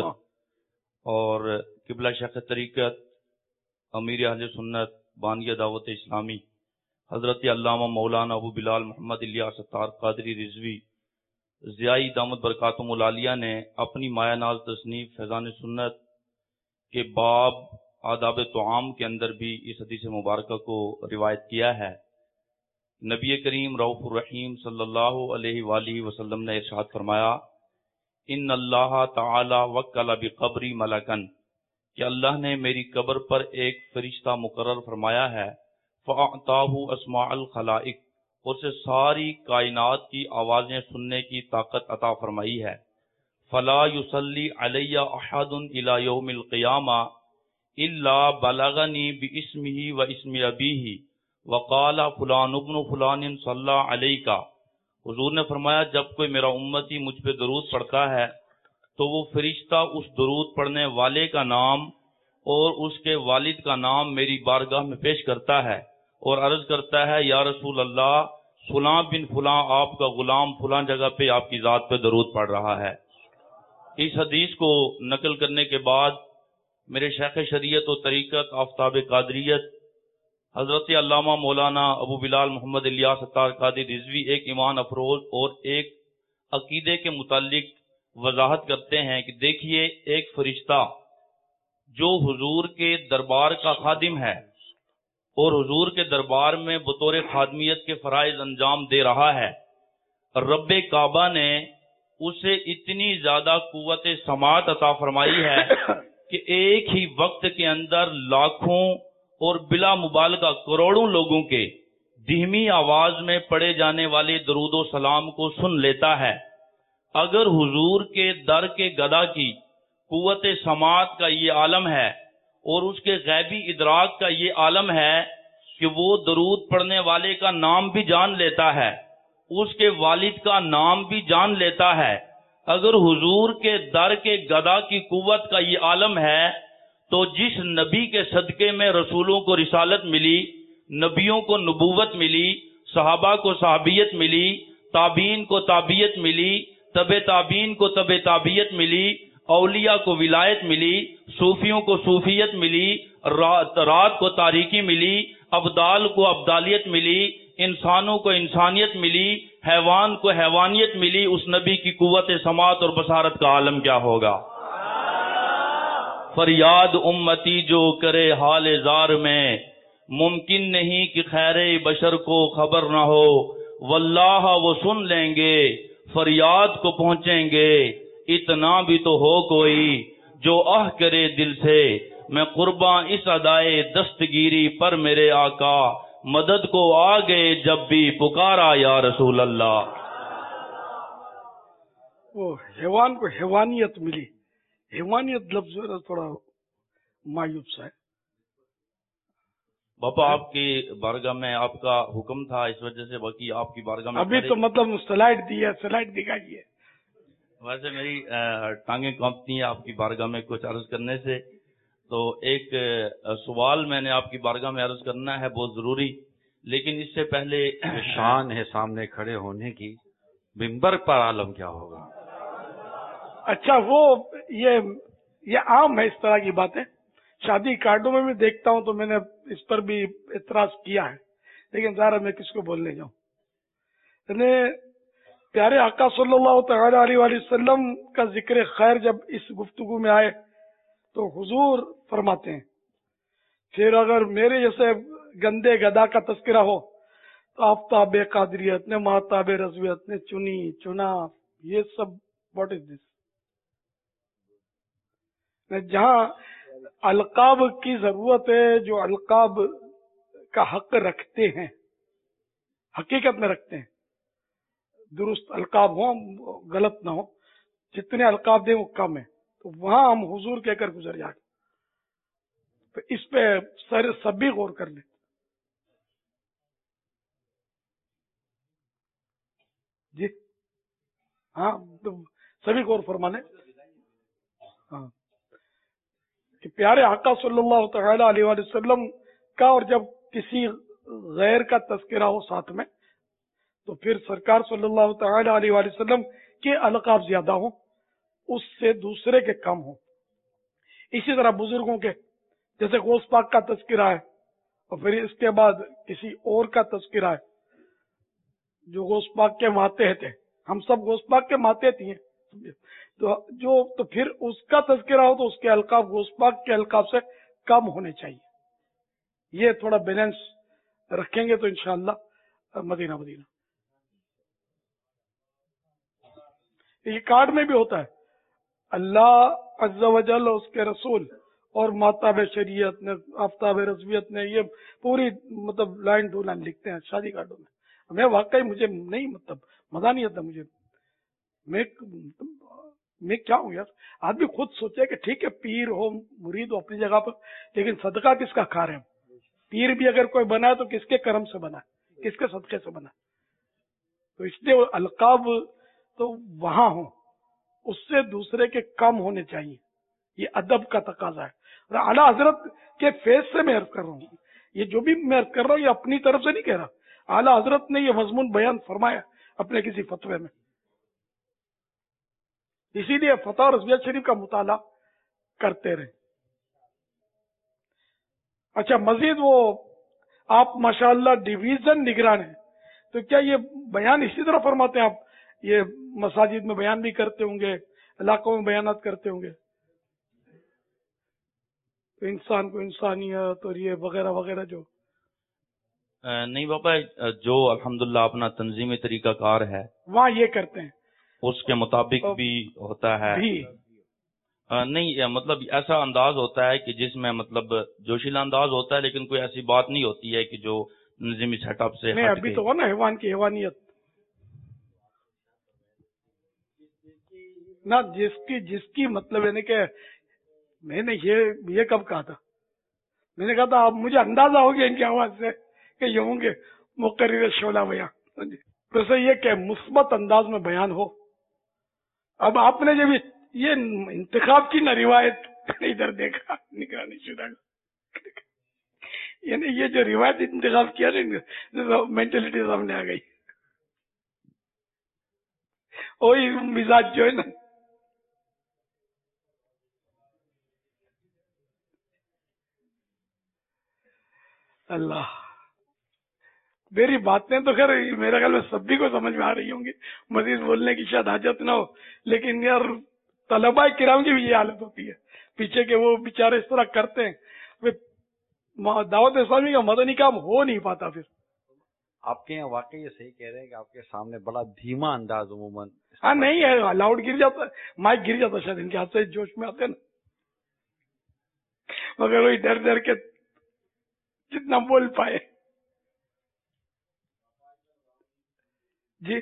और किबला शेख तरीक़त अमीर अहले सुन्नत बानिया दावत इस्लामी हजरत अल्लामा मौलाना अबू बिलाल मोहम्मद इलियास सत्तार कादरी रिजवी ज़ियाई दामद बरकातुहुल आलिया ने अपनी मायानाज़ तसनीफ फैज़ान सुन्नत के बाब आदाब तोआम के अंदर भी इस हदीस मुबारक को रिवायत किया है। नबी करीम रऊफ़ुर रहीम सल्लल्लाहु अलैहि वसल्लम ने इरशाद फरमाया, इन्नल्लाह तआला वक्कल बिक़ब्री मलकन, कि अल्लाह ने मेरी कब्र पर एक फरिश्ता मुकर्रर फरमाया है, फ़अताहु अस्माअल खलाइक, उसे सारी कायनात की आवाज़ें सुनने की ताकत अता फरमाई है। फला युसल्ली अलैया अहदुन इला यौमिल क़ियामा इल्ला बलगनी बिइस्मिही व इस्मि अबीही वक़ाला फुलान इब्नु फुलानिन सल्ला अलैका। हुजूर ने फरमाया, जब कोई मेरा उम्मती मुझ पे दरूद पढ़ता है तो वो फरिश्ता उस दरूद पढ़ने वाले का नाम और उसके वालिद का नाम मेरी बारगाह में पेश करता है और अर्ज करता है, या रसूल अल्लाह, फुलां बिन फुलां आपका गुलाम फुलां जगह पे आपकी ज़ात पे दरूद पढ़ रहा है। इस हदीस को नकल करने के बाद मेरे शेख शरीयत और तरीक़त आफ्ताब कादरियत हजरत अल्लामा मौलाना अबू बिलाल मोहम्मद इलियास सत्तार कादरी रिजवी एक ईमान अफरोज और एक अकीदे के मुतालिक वजाहत करते हैं कि देखिए, एक फरिश्ता जो हुजूर के दरबार का खादिम है और हुजूर के दरबार में बतौर खादमियत के फराइज अंजाम दे रहा है, रब्बे काबा ने उसे इतनी ज्यादा कुव्वत समात अता फरमाई है कि एक ही वक्त के अंदर लाखों और बिला मुबालगा करोड़ों लोगों के دھیمی آواز میں پڑھے جانے والے درود و سلام کو سن لیتا ہے۔ اگر حضور کے در کے گدا کی قوت سماعت کا یہ عالم ہے اور اس کے غیبی ادراک کا یہ عالم ہے کہ وہ درود پڑھنے والے کا نام بھی جان لیتا ہے، اس کے والد کا نام بھی جان لیتا ہے، اگر حضور کے در کے گدا کی قوت کا یہ عالم ہے تو جس نبی کے صدقے میں رسولوں کو رسالت ملی، نبیوں کو نبوت ملی، صحابہ کو صحابیت ملی، تابعین کو تابعیت ملی، تبع تابعین کو تبع تابعیت ملی، اولیاء کو ولایت ملی، صوفیوں کو صوفیت ملی، رات کو تاریکی ملی، ابدال کو ابدالیت ملی، انسانوں کو انسانیت ملی، حیوان کو حیوانیت ملی، اس نبی کی قوت سماعت اور بصارت کا عالم کیا ہوگا؟ فریاد امتی جو کرے حال زار میں، ممکن نہیں کہ خیر بشر کو خبر نہ ہو، واللہ وہ سن لیں گے، فریاد کو پہنچیں گے، اتنا بھی تو ہو کوئی جو آہ کرے دل سے، میں قرباں اس ادائے دستگیری پر میرے آقا، مدد کو آ گئے جب بھی پکارا یا رسول اللہ۔ وہ حیوان کو حیوانیت ملی، حیوانیت لفظ تھوڑا مایوب سا ہے۔ باپا آپ کی بارگاہ میں آپ کا حکم تھا، اس وجہ سے باقی آپ کی بارگاہ میں ابھی تو مطلب سلائڈ دی ہے، سلائڈ دکھائیے۔ ویسے میری ٹانگیں کانپتی ہیں آپ کی بارگاہ میں کچھ عرض کرنے سے، تو ایک سوال میں نے آپ کی بارگاہ میں عرض کرنا ہے بہت ضروری، لیکن اس سے پہلے شان ہے سامنے کھڑے ہونے کی، منبر پر عالم کیا ہوگا؟ اچھا وہ یہ عام ہے اس طرح کی باتیں، شادی کارڈوں میں بھی دیکھتا ہوں، تو میں نے اس پر بھی اعتراض کیا ہے، لیکن ظاہر میں کس کو بولنے جاؤں۔ یعنی پیارے آقا صلی اللہ تعالی علیہ وآلہ وسلم کا ذکر خیر جب اس گفتگو میں آئے تو حضور فرماتے ہیں، پھر اگر میرے جیسے گندے گدا کا تذکرہ ہو تو آفتاب قادریت نے، مہتاب رضویت نے، چنی چنا، یہ سب واٹ از دس؟ جہاں القاب کی ضرورت ہے، جو القاب کا حق رکھتے ہیں، حقیقت میں رکھتے ہیں، درست القاب ہوں، غلط نہ ہو، جتنے القاب دیں وہ کم ہے، تو وہاں ہم حضور کہہ کر گزر جائیں، تو اس پہ سبھی غور کر لیں۔ جی ہاں، تو سبھی غور فرما لیں۔ ہاں کہ پیارے آقا صلی اللہ تعالی علیہ وآلہ وسلم کا، اور جب کسی غیر کا تذکرہ ہو ساتھ میں تو پھر سرکار صلی اللہ تعالی علیہ وآلہ وسلم کے القاب زیادہ ہوں، اس سے دوسرے کے کم ہوں۔ اسی طرح بزرگوں کے، جیسے غوث پاک کا تذکرہ ہے اور پھر اس کے بعد کسی اور کا تذکرہ ہے جو غوث پاک کے ماتحت ہے، ہم سب غوث پاک کے ماتحت ہی ہیں، تو پھر اس کا تذکرہ ہو تو اس کے القاب غوث پاک کے القاب سے کم ہونے چاہیے۔ یہ تھوڑا بیلنس رکھیں گے تو انشاءاللہ مدینہ مدینہ۔ یہ کارڈ میں بھی ہوتا ہے، اللہ عز و جل اور اس کے رسول اور ماتاب شریعت نے، آفتاب رضویت نے، یہ پوری مطلب لائن ٹو لائن لکھتے ہیں شادی کارڈوں میں۔ میں واقعی مجھے نہیں مطلب مزہ نہیں آتا، مجھے میں کیا ہوں یار، آدمی خود سوچے کہ ٹھیک ہے پیر ہو مرید ہو اپنی جگہ پر، لیکن صدقہ کس کا کھا رہے ہیں؟ پیر بھی اگر کوئی بنا ہے تو کس کے کرم سے بنا ہے، کس کے صدقے سے بنا ہے؟ تو اس لیے القاب تو وہاں ہوں، اس سے دوسرے کے کم ہونے چاہیے، یہ ادب کا تقاضا ہے۔ اور اعلیٰ حضرت کے فیض سے میں عرض کر رہا ہوں، یہ جو بھی میں عرض کر رہا ہوں یہ اپنی طرف سے نہیں کہہ رہا، اعلیٰ حضرت نے یہ مضمون بیان فرمایا اپنے کسی فتوے میں۔ اسی لیے فتح رضویت شریف کا مطالعہ کرتے رہے۔ اچھا مزید وہ آپ ماشاءاللہ ڈویژن نگران ہیں، تو کیا یہ بیان اسی طرح فرماتے ہیں آپ؟ یہ مساجد میں بیان بھی کرتے ہوں گے، علاقوں میں بیانات کرتے ہوں گے، تو انسان کو انسانیت اور یہ وغیرہ وغیرہ جو نہیں باپا، جو الحمدللہ اپنا تنظیمی طریقہ کار ہے وہاں یہ کرتے ہیں، اس کے مطابق بھی ہوتا ہے۔ نہیں مطلب ایسا انداز ہوتا ہے کہ جس میں مطلب جوشیلا انداز ہوتا ہے، لیکن کوئی ایسی بات نہیں ہوتی ہے کہ جو नजीमी सेटअप से नहीं, हट अभी के। तो हो ना हैवान की हैवानियत ना, जिसकी मतलब यानी कि मैंने ये कब कहा था? मैंने कहा था अब मुझे अंदाजा हो गया इनकी आवाज से कि ये होंगे मुकर्रिर शोला बयान। वैसे ये कि मुस्बत अंदाज में बयान हो। अब आपने जब ये इंतखाब की न रिवायत इधर देखा निगरानी शुदा, यानी ये जो रिवायत इंतखाब किया ना, मेंटेलिटी सामने आ गई, वही मिजाज जो है ना। अल्लाह, मेरी बातें तो खैर मेरे ख्याल में सभी को समझ में आ रही होंगी, मजीद बोलने की शायद हाजत ना हो, लेकिन यार तलबा किराम की भी ये हालत होती है पीछे के, वो बेचारे इस तरह करते हैं, वे दावत इस्लामी का मदनी काम हो नहीं पाता। फिर आपके यहाँ वाकई ये सही कह रहे हैं कि आपके सामने बड़ा धीमा अंदाज उमूमन। हाँ नहीं है, लाउड गिर जाता है, माइक गिर जाता शायद इनके हाथ से, जोश में आते ना, मगर वही डर डर के जितना बोल पाए। जी,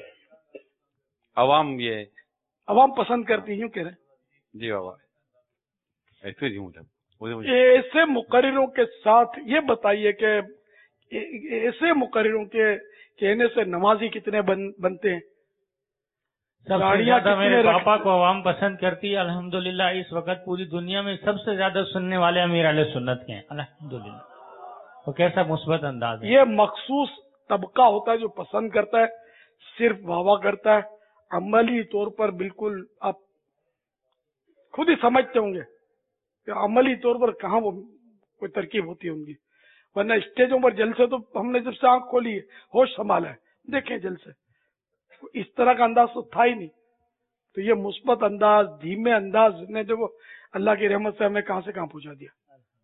अवाम पसंद करती यूं कह रहे जी बाबा, ऐसे ही हूँ। ऐसे मुकर्रिरों के साथ ये बताइए कि ऐसे मुकर्रिरों के कहने से नमाजी कितने बनते हैं? सबसे ज्यादा मेरे पापा को अवाम पसंद करती है अल्हम्दुलिल्लाह। इस वक्त पूरी दुनिया में सबसे ज्यादा सुनने वाले अमीर अहले सुन्नत के हैं अल्हम्दुलिल्लाह। तो कैसा मुस्बत अंदाज है। ये मखसूस तबका होता है जो पसंद करता है, सिर्फ वाह करता है, अमली तौर पर बिल्कुल आप खुद ही समझते होंगे कि अमली तौर पर कहाँ वो कोई तरकीब होती है उनकी, वरना स्टेजों पर जलसे तो हमने जब से आंख खोली है, होश संभाला है, देखें जलसे इस तरह का अंदाज तो था ही नहीं। तो ये मुस्बत अंदाज, धीमे अंदाज ने जो अल्लाह की रहमत से हमें कहां से कहां पहुंचा दिया।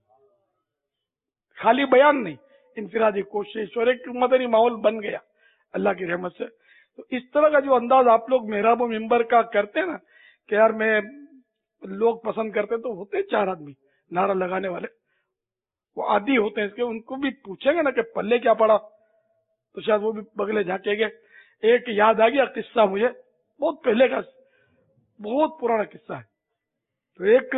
खाली बयान नहीं, इनफिरादी कोशिश और एक मदनी माहौल बन गया अल्लाह की रहमत से। तो इस तरह का जो अंदाज आप लोग मेहराब मिंबर का करते हैं ना कि यार मैं लोग पसंद करते, तो होते 4 आदमी नारा लगाने वाले, वो आदि होते हैं इसके, उनको भी पूछेंगे ना कि पल्ले क्या पड़ा, तो शायद वो भी बगले झांकेंगे। एक याद आ गया किस्सा मुझे, बहुत पहले का, बहुत पुराना किस्सा है। तो एक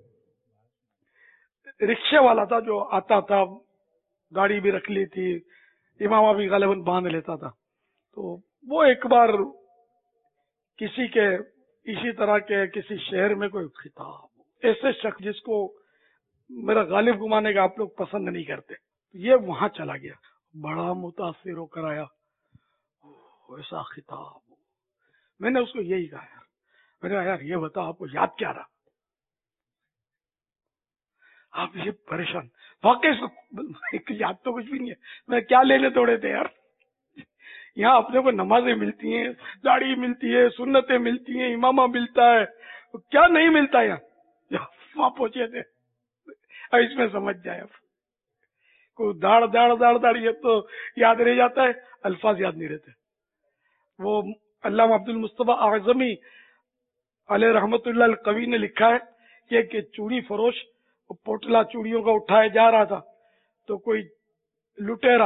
रिक्शे वाला था जो आता था, गाड़ी भी रख ली थी, इमामा भी गालिबन बांध लेता था। तो वो एक बार किसी के इसी तरह के किसी शहर में कोई खिताब, ऐसे शख्स जिसको मेरा गालिब घुमाने का आप लोग पसंद नहीं करते, ये वहां चला गया, बड़ा मुतासिर होकर आया, ऐसा खिताब। मैंने उसको यही कहा यार, मैंने कहा यार ये बताओ आपको याद क्या रहा, आप ये परेशान, वाकई इसको याद तो कुछ भी नहीं है, मैं क्या लेने तोड़े थे यार, यहाँ अपने को नमाजें मिलती हैं, दाढ़ी मिलती है, सुन्नतें मिलती हैं, इमामा मिलता है, तो क्या नहीं मिलता यहाँ, वहां पहुंचे थे। अब इसमें समझ जाए, अब को दाढ़ ये तो याद रह जाता है, अल्फाज याद नहीं रहते। वो अल्लामा अब्दुल मुस्तफा आजमी अलैहि रहमतुल्लाह अल कवी ने लिखा है कि एक चूड़ी फरोश पोटला चूड़ियों का उठाया जा रहा था, तो कोई लुटेरा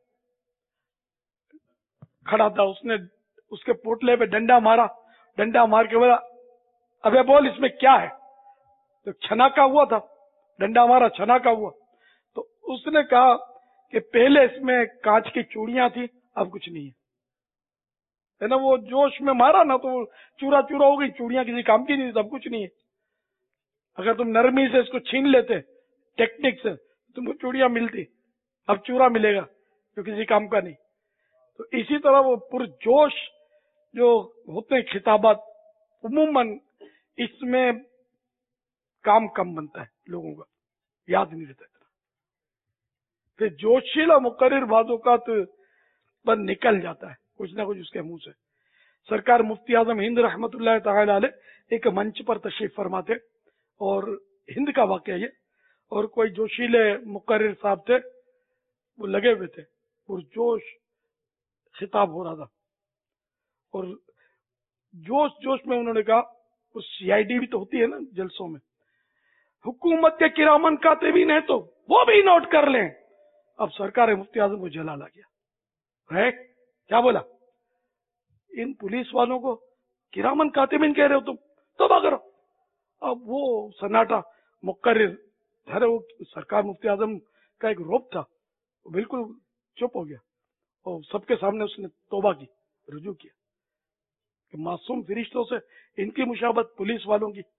खड़ा था, उसने उसके पोटले पे डंडा मारा, डंडा मार के बोला अबे बोल इसमें क्या है, तो छनाका हुआ था, डंडा मारा छनाका हुआ। तो उसने कहा कि पहले इसमें कांच की चूड़ियां थी, अब कुछ नहीं है ना, वो जोश में मारा ना तो चूरा चूरा हो गई, चूड़ियां किसी काम की नहीं थी, अब कुछ नहीं है। अगर तुम नरमी से इसको छीन लेते टेक्निक से, तुमको चूड़ियां मिलती, अब चूरा मिलेगा जो किसी काम का नहीं। तो इसी तरह वो पुरजोश जो होते हैं खिताबात, उमूमन इसमें काम कम बनता है, लोगों का याद नहीं रहता इतना। फिर जोशीला मुकर्रिर बाज़-ओ-क़ात पर निकल जाता है कुछ ना कुछ उसके मुंह से। सरकार मुफ्ती आजम हिंद रहमतुल्लाह तआला अलैह एक मंच पर तशरीफ फरमा थे, और हिंद का वाक़या ये, और कोई जोशीले मुकर्रिर साहब थे, वो लगे हुए थे, पुरजोश खिताब हो रहा था, और जोश जोश में उन्होंने कहा, उस सीआईडी भी तो होती है ना जलसों में, हुकूमत के किरामन कातिबीन है तो वो भी नोट कर लें اب سرکار مفتی اعظم کو جلال آ گیا ہے. کیا بولا؟ ان پولیس والوں کو کرامن کاتبین کہہ رہے ہو تم، توبہ کرو. اب وہ سناٹا مقرر، ارے وہ سرکار مفتی اعظم کا ایک روپ تھا، وہ بالکل چپ ہو گیا اور سب کے سامنے اس نے توبہ کی، رجوع کیا کہ معصوم فرشتوں سے ان کی مشابہت پولیس والوں کی.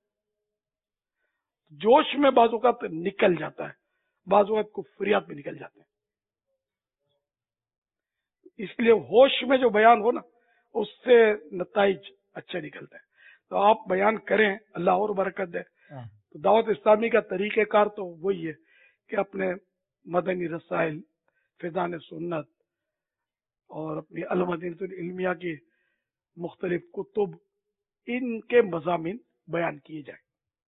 جوش میں بعض اوقات نکل جاتا ہے، بعض اوقات کفریات میں نکل جاتے ہیں. اس لیے ہوش میں جو بیان ہو نا اس سے نتائج اچھے نکلتے ہیں. تو آپ بیان کریں، اللہ اور برکت دے. تو دعوت اسلامی کا طریقہ کار تو وہی ہے کہ اپنے مدنی رسائل، فیضان سنت اور اپنی المدینۃ العلمیہ کی مختلف کتب، ان کے مضامین بیان کیے جائیں.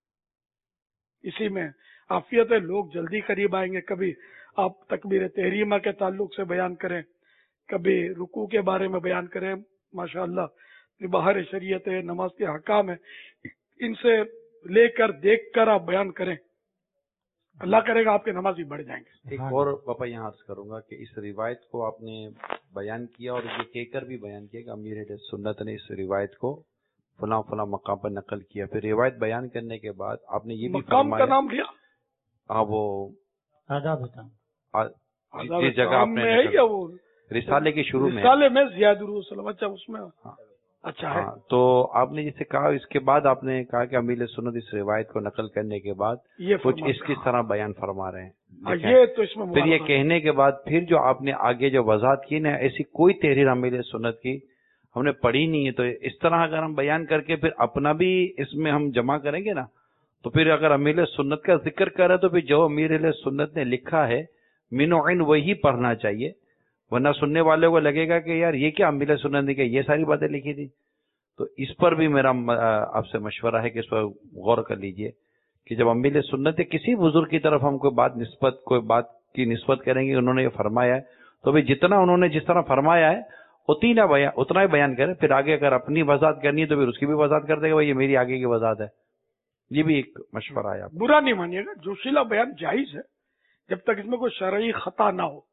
اسی میں عافیت ہے، لوگ جلدی قریب آئیں گے. کبھی آپ تکبیر تحریمہ کے تعلق سے بیان کریں، کبھی رکوع کے بارے میں بیان کریں. ماشاءاللہ بہار شریعت ہے، نماز کے حکام ہے، ان سے لے کر دیکھ کر آپ بیان کریں، اللہ کرے گا آپ کے نمازی بڑھ جائیں گے. ایک اور باپا یہاں عرض کروں گا کہ اس روایت کو آپ نے بیان کیا اور یہ کہہ کر بھی بیان کیا کہ امیر اہل سنت نے اس روایت کو فلاں فلاں مقام پر نقل کیا. پھر روایت بیان کرنے کے بعد آپ نے یہ بھی مقام کا نام لیا. ہاں، وہ آداب جس جگہ آپ نے رسالے کے شروع میں، رسالے میں زیاد الرسول، اچھا اس میں اچھا ہے. تو آپ نے جسے کہا، اس کے بعد آپ نے کہا کہ امیر سنت اس روایت کو نقل کرنے کے بعد کچھ اس کی طرح بیان فرما رہے ہیں. یہ تو اس میں پھر یہ کہنے کے بعد پھر جو آپ نے آگے جو وضاحت کی نا، ایسی کوئی تحریر امیر سنت کی ہم نے پڑھی نہیں ہے. تو اس طرح اگر ہم بیان کر کے پھر اپنا بھی اس میں ہم جمع کریں گے نا، تو پھر اگر امیر سنت کا ذکر کرے تو پھر جو امیر سنت نے لکھا ہے من و عین وہی پڑھنا چاہیے، ورنہ سننے والے کو لگے گا کہ یار یہ کیا امیر سنت نے کہ یہ ساری باتیں لکھی تھی. تو اس پر بھی میرا آپ سے مشورہ ہے کہ اس پر غور کر لیجئے کہ جب امیر سنت کسی بزرگ کی طرف ہم کوئی بات کی نسبت کریں گے، انہوں نے یہ فرمایا ہے، تو بھی جتنا انہوں نے جس طرح فرمایا ہے اتنا ہی بیان کریں. پھر آگے اگر اپنی وضاحت کرنی ہے تو پھر اس کی بھی وضاحت کر دے گا، یہ میری آگے کی وضاحت ہے. یہ بھی ایک مشورہ ہے. برا نہیں مانیے گا، جوشیلا بیان جائز ہے جب تک اس میں کوئی شرعی خطا نہ ہو،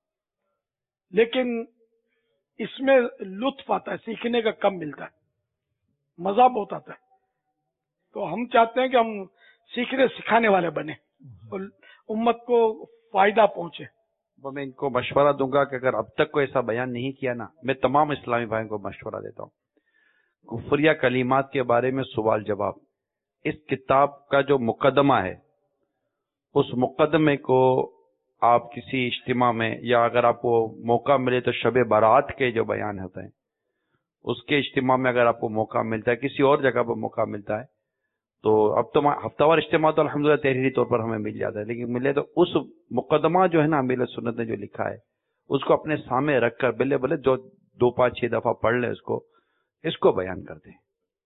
لیکن اس میں لطف آتا ہے، سیکھنے کا کم ملتا ہے، مزہ بہت آتا ہے. تو ہم چاہتے ہیں کہ ہم سیکھنے سکھانے والے بنے اور امت کو فائدہ پہنچے. میں ان کو مشورہ دوں گا کہ اگر اب تک کوئی ایسا بیان نہیں کیا نا، میں تمام اسلامی بھائیوں کو مشورہ دیتا ہوں، کفریہ کلمات کے بارے میں سوال جواب، اس کتاب کا جو مقدمہ ہے اس مقدمے کو آپ کسی اجتماع میں، یا اگر آپ کو موقع ملے تو شب برات کے جو بیان ہوتے ہیں اس کے اجتماع میں اگر آپ کو موقع ملتا ہے، کسی اور جگہ پر موقع ملتا ہے، تو اب تو ہفتہ وار اجتماع تو الحمدللہ تحریری طور پر ہمیں مل جاتا ہے، لیکن ملے تو اس مقدمہ جو ہے نا امیر سنت نے جو لکھا ہے اس کو اپنے سامنے رکھ کر بلے جو 2 5 6 دفعہ پڑھ لیں اس کو بیان کر دیں.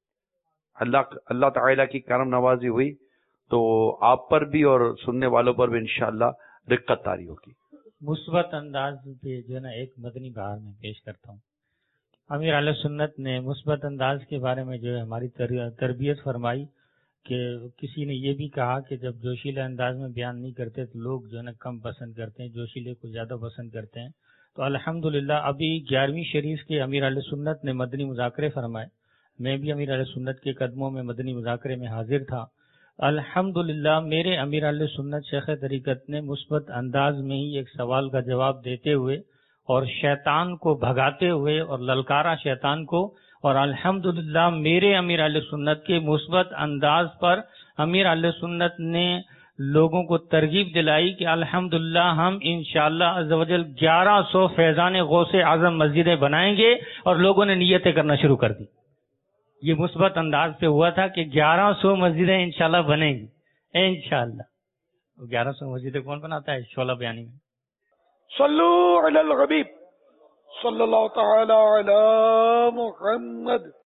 اللہ تعالیٰ کی کرم نوازی ہوئی تو آپ پر بھی اور سننے والوں پر بھی انشاءاللہ رقت طاری ہوگی. مثبت انداز پہ جو ہے نا ایک مدنی بہار میں پیش کرتا ہوں. امیر اہل سنت نے مثبت انداز کے بارے میں جو ہے ہماری تربیت فرمائی کہ کسی نے یہ بھی کہا کہ جب جوشیلے انداز میں بیان نہیں کرتے تو لوگ جو ہے نا کم پسند کرتے ہیں، جوشیلے کو زیادہ پسند کرتے ہیں. تو الحمدللہ ابھی 11ویں شریف کے امیر اہل سنت نے مدنی مذاکرے فرمائے. میں بھی امیر اہل سنت کے قدموں میں مدنی مذاکرے میں حاضر تھا. الحمدللہ میرے امیر اہل سنت شیخ طریقت نے مثبت انداز میں ہی ایک سوال کا جواب دیتے ہوئے اور شیطان کو بھگاتے ہوئے اور للکارا شیطان کو، اور الحمدللہ میرے امیر اہل سنت کے مثبت انداز پر امیر اہل سنت نے لوگوں کو ترغیب دلائی کہ الحمدللہ ہم انشاءاللہ عز و جل 1100 فیضان غوث اعظم مسجدیں بنائیں گے، اور لوگوں نے نیتیں کرنا شروع کر دی. یہ مثبت انداز پہ ہوا تھا کہ 1100 مسجدیں انشاءاللہ بنیں گی انشاءاللہ. 1100 مسجدیں کون بناتا ہے شعلہ بیانی میں؟ صلو علی الحبیب صلی اللہ تعالی علی محمد.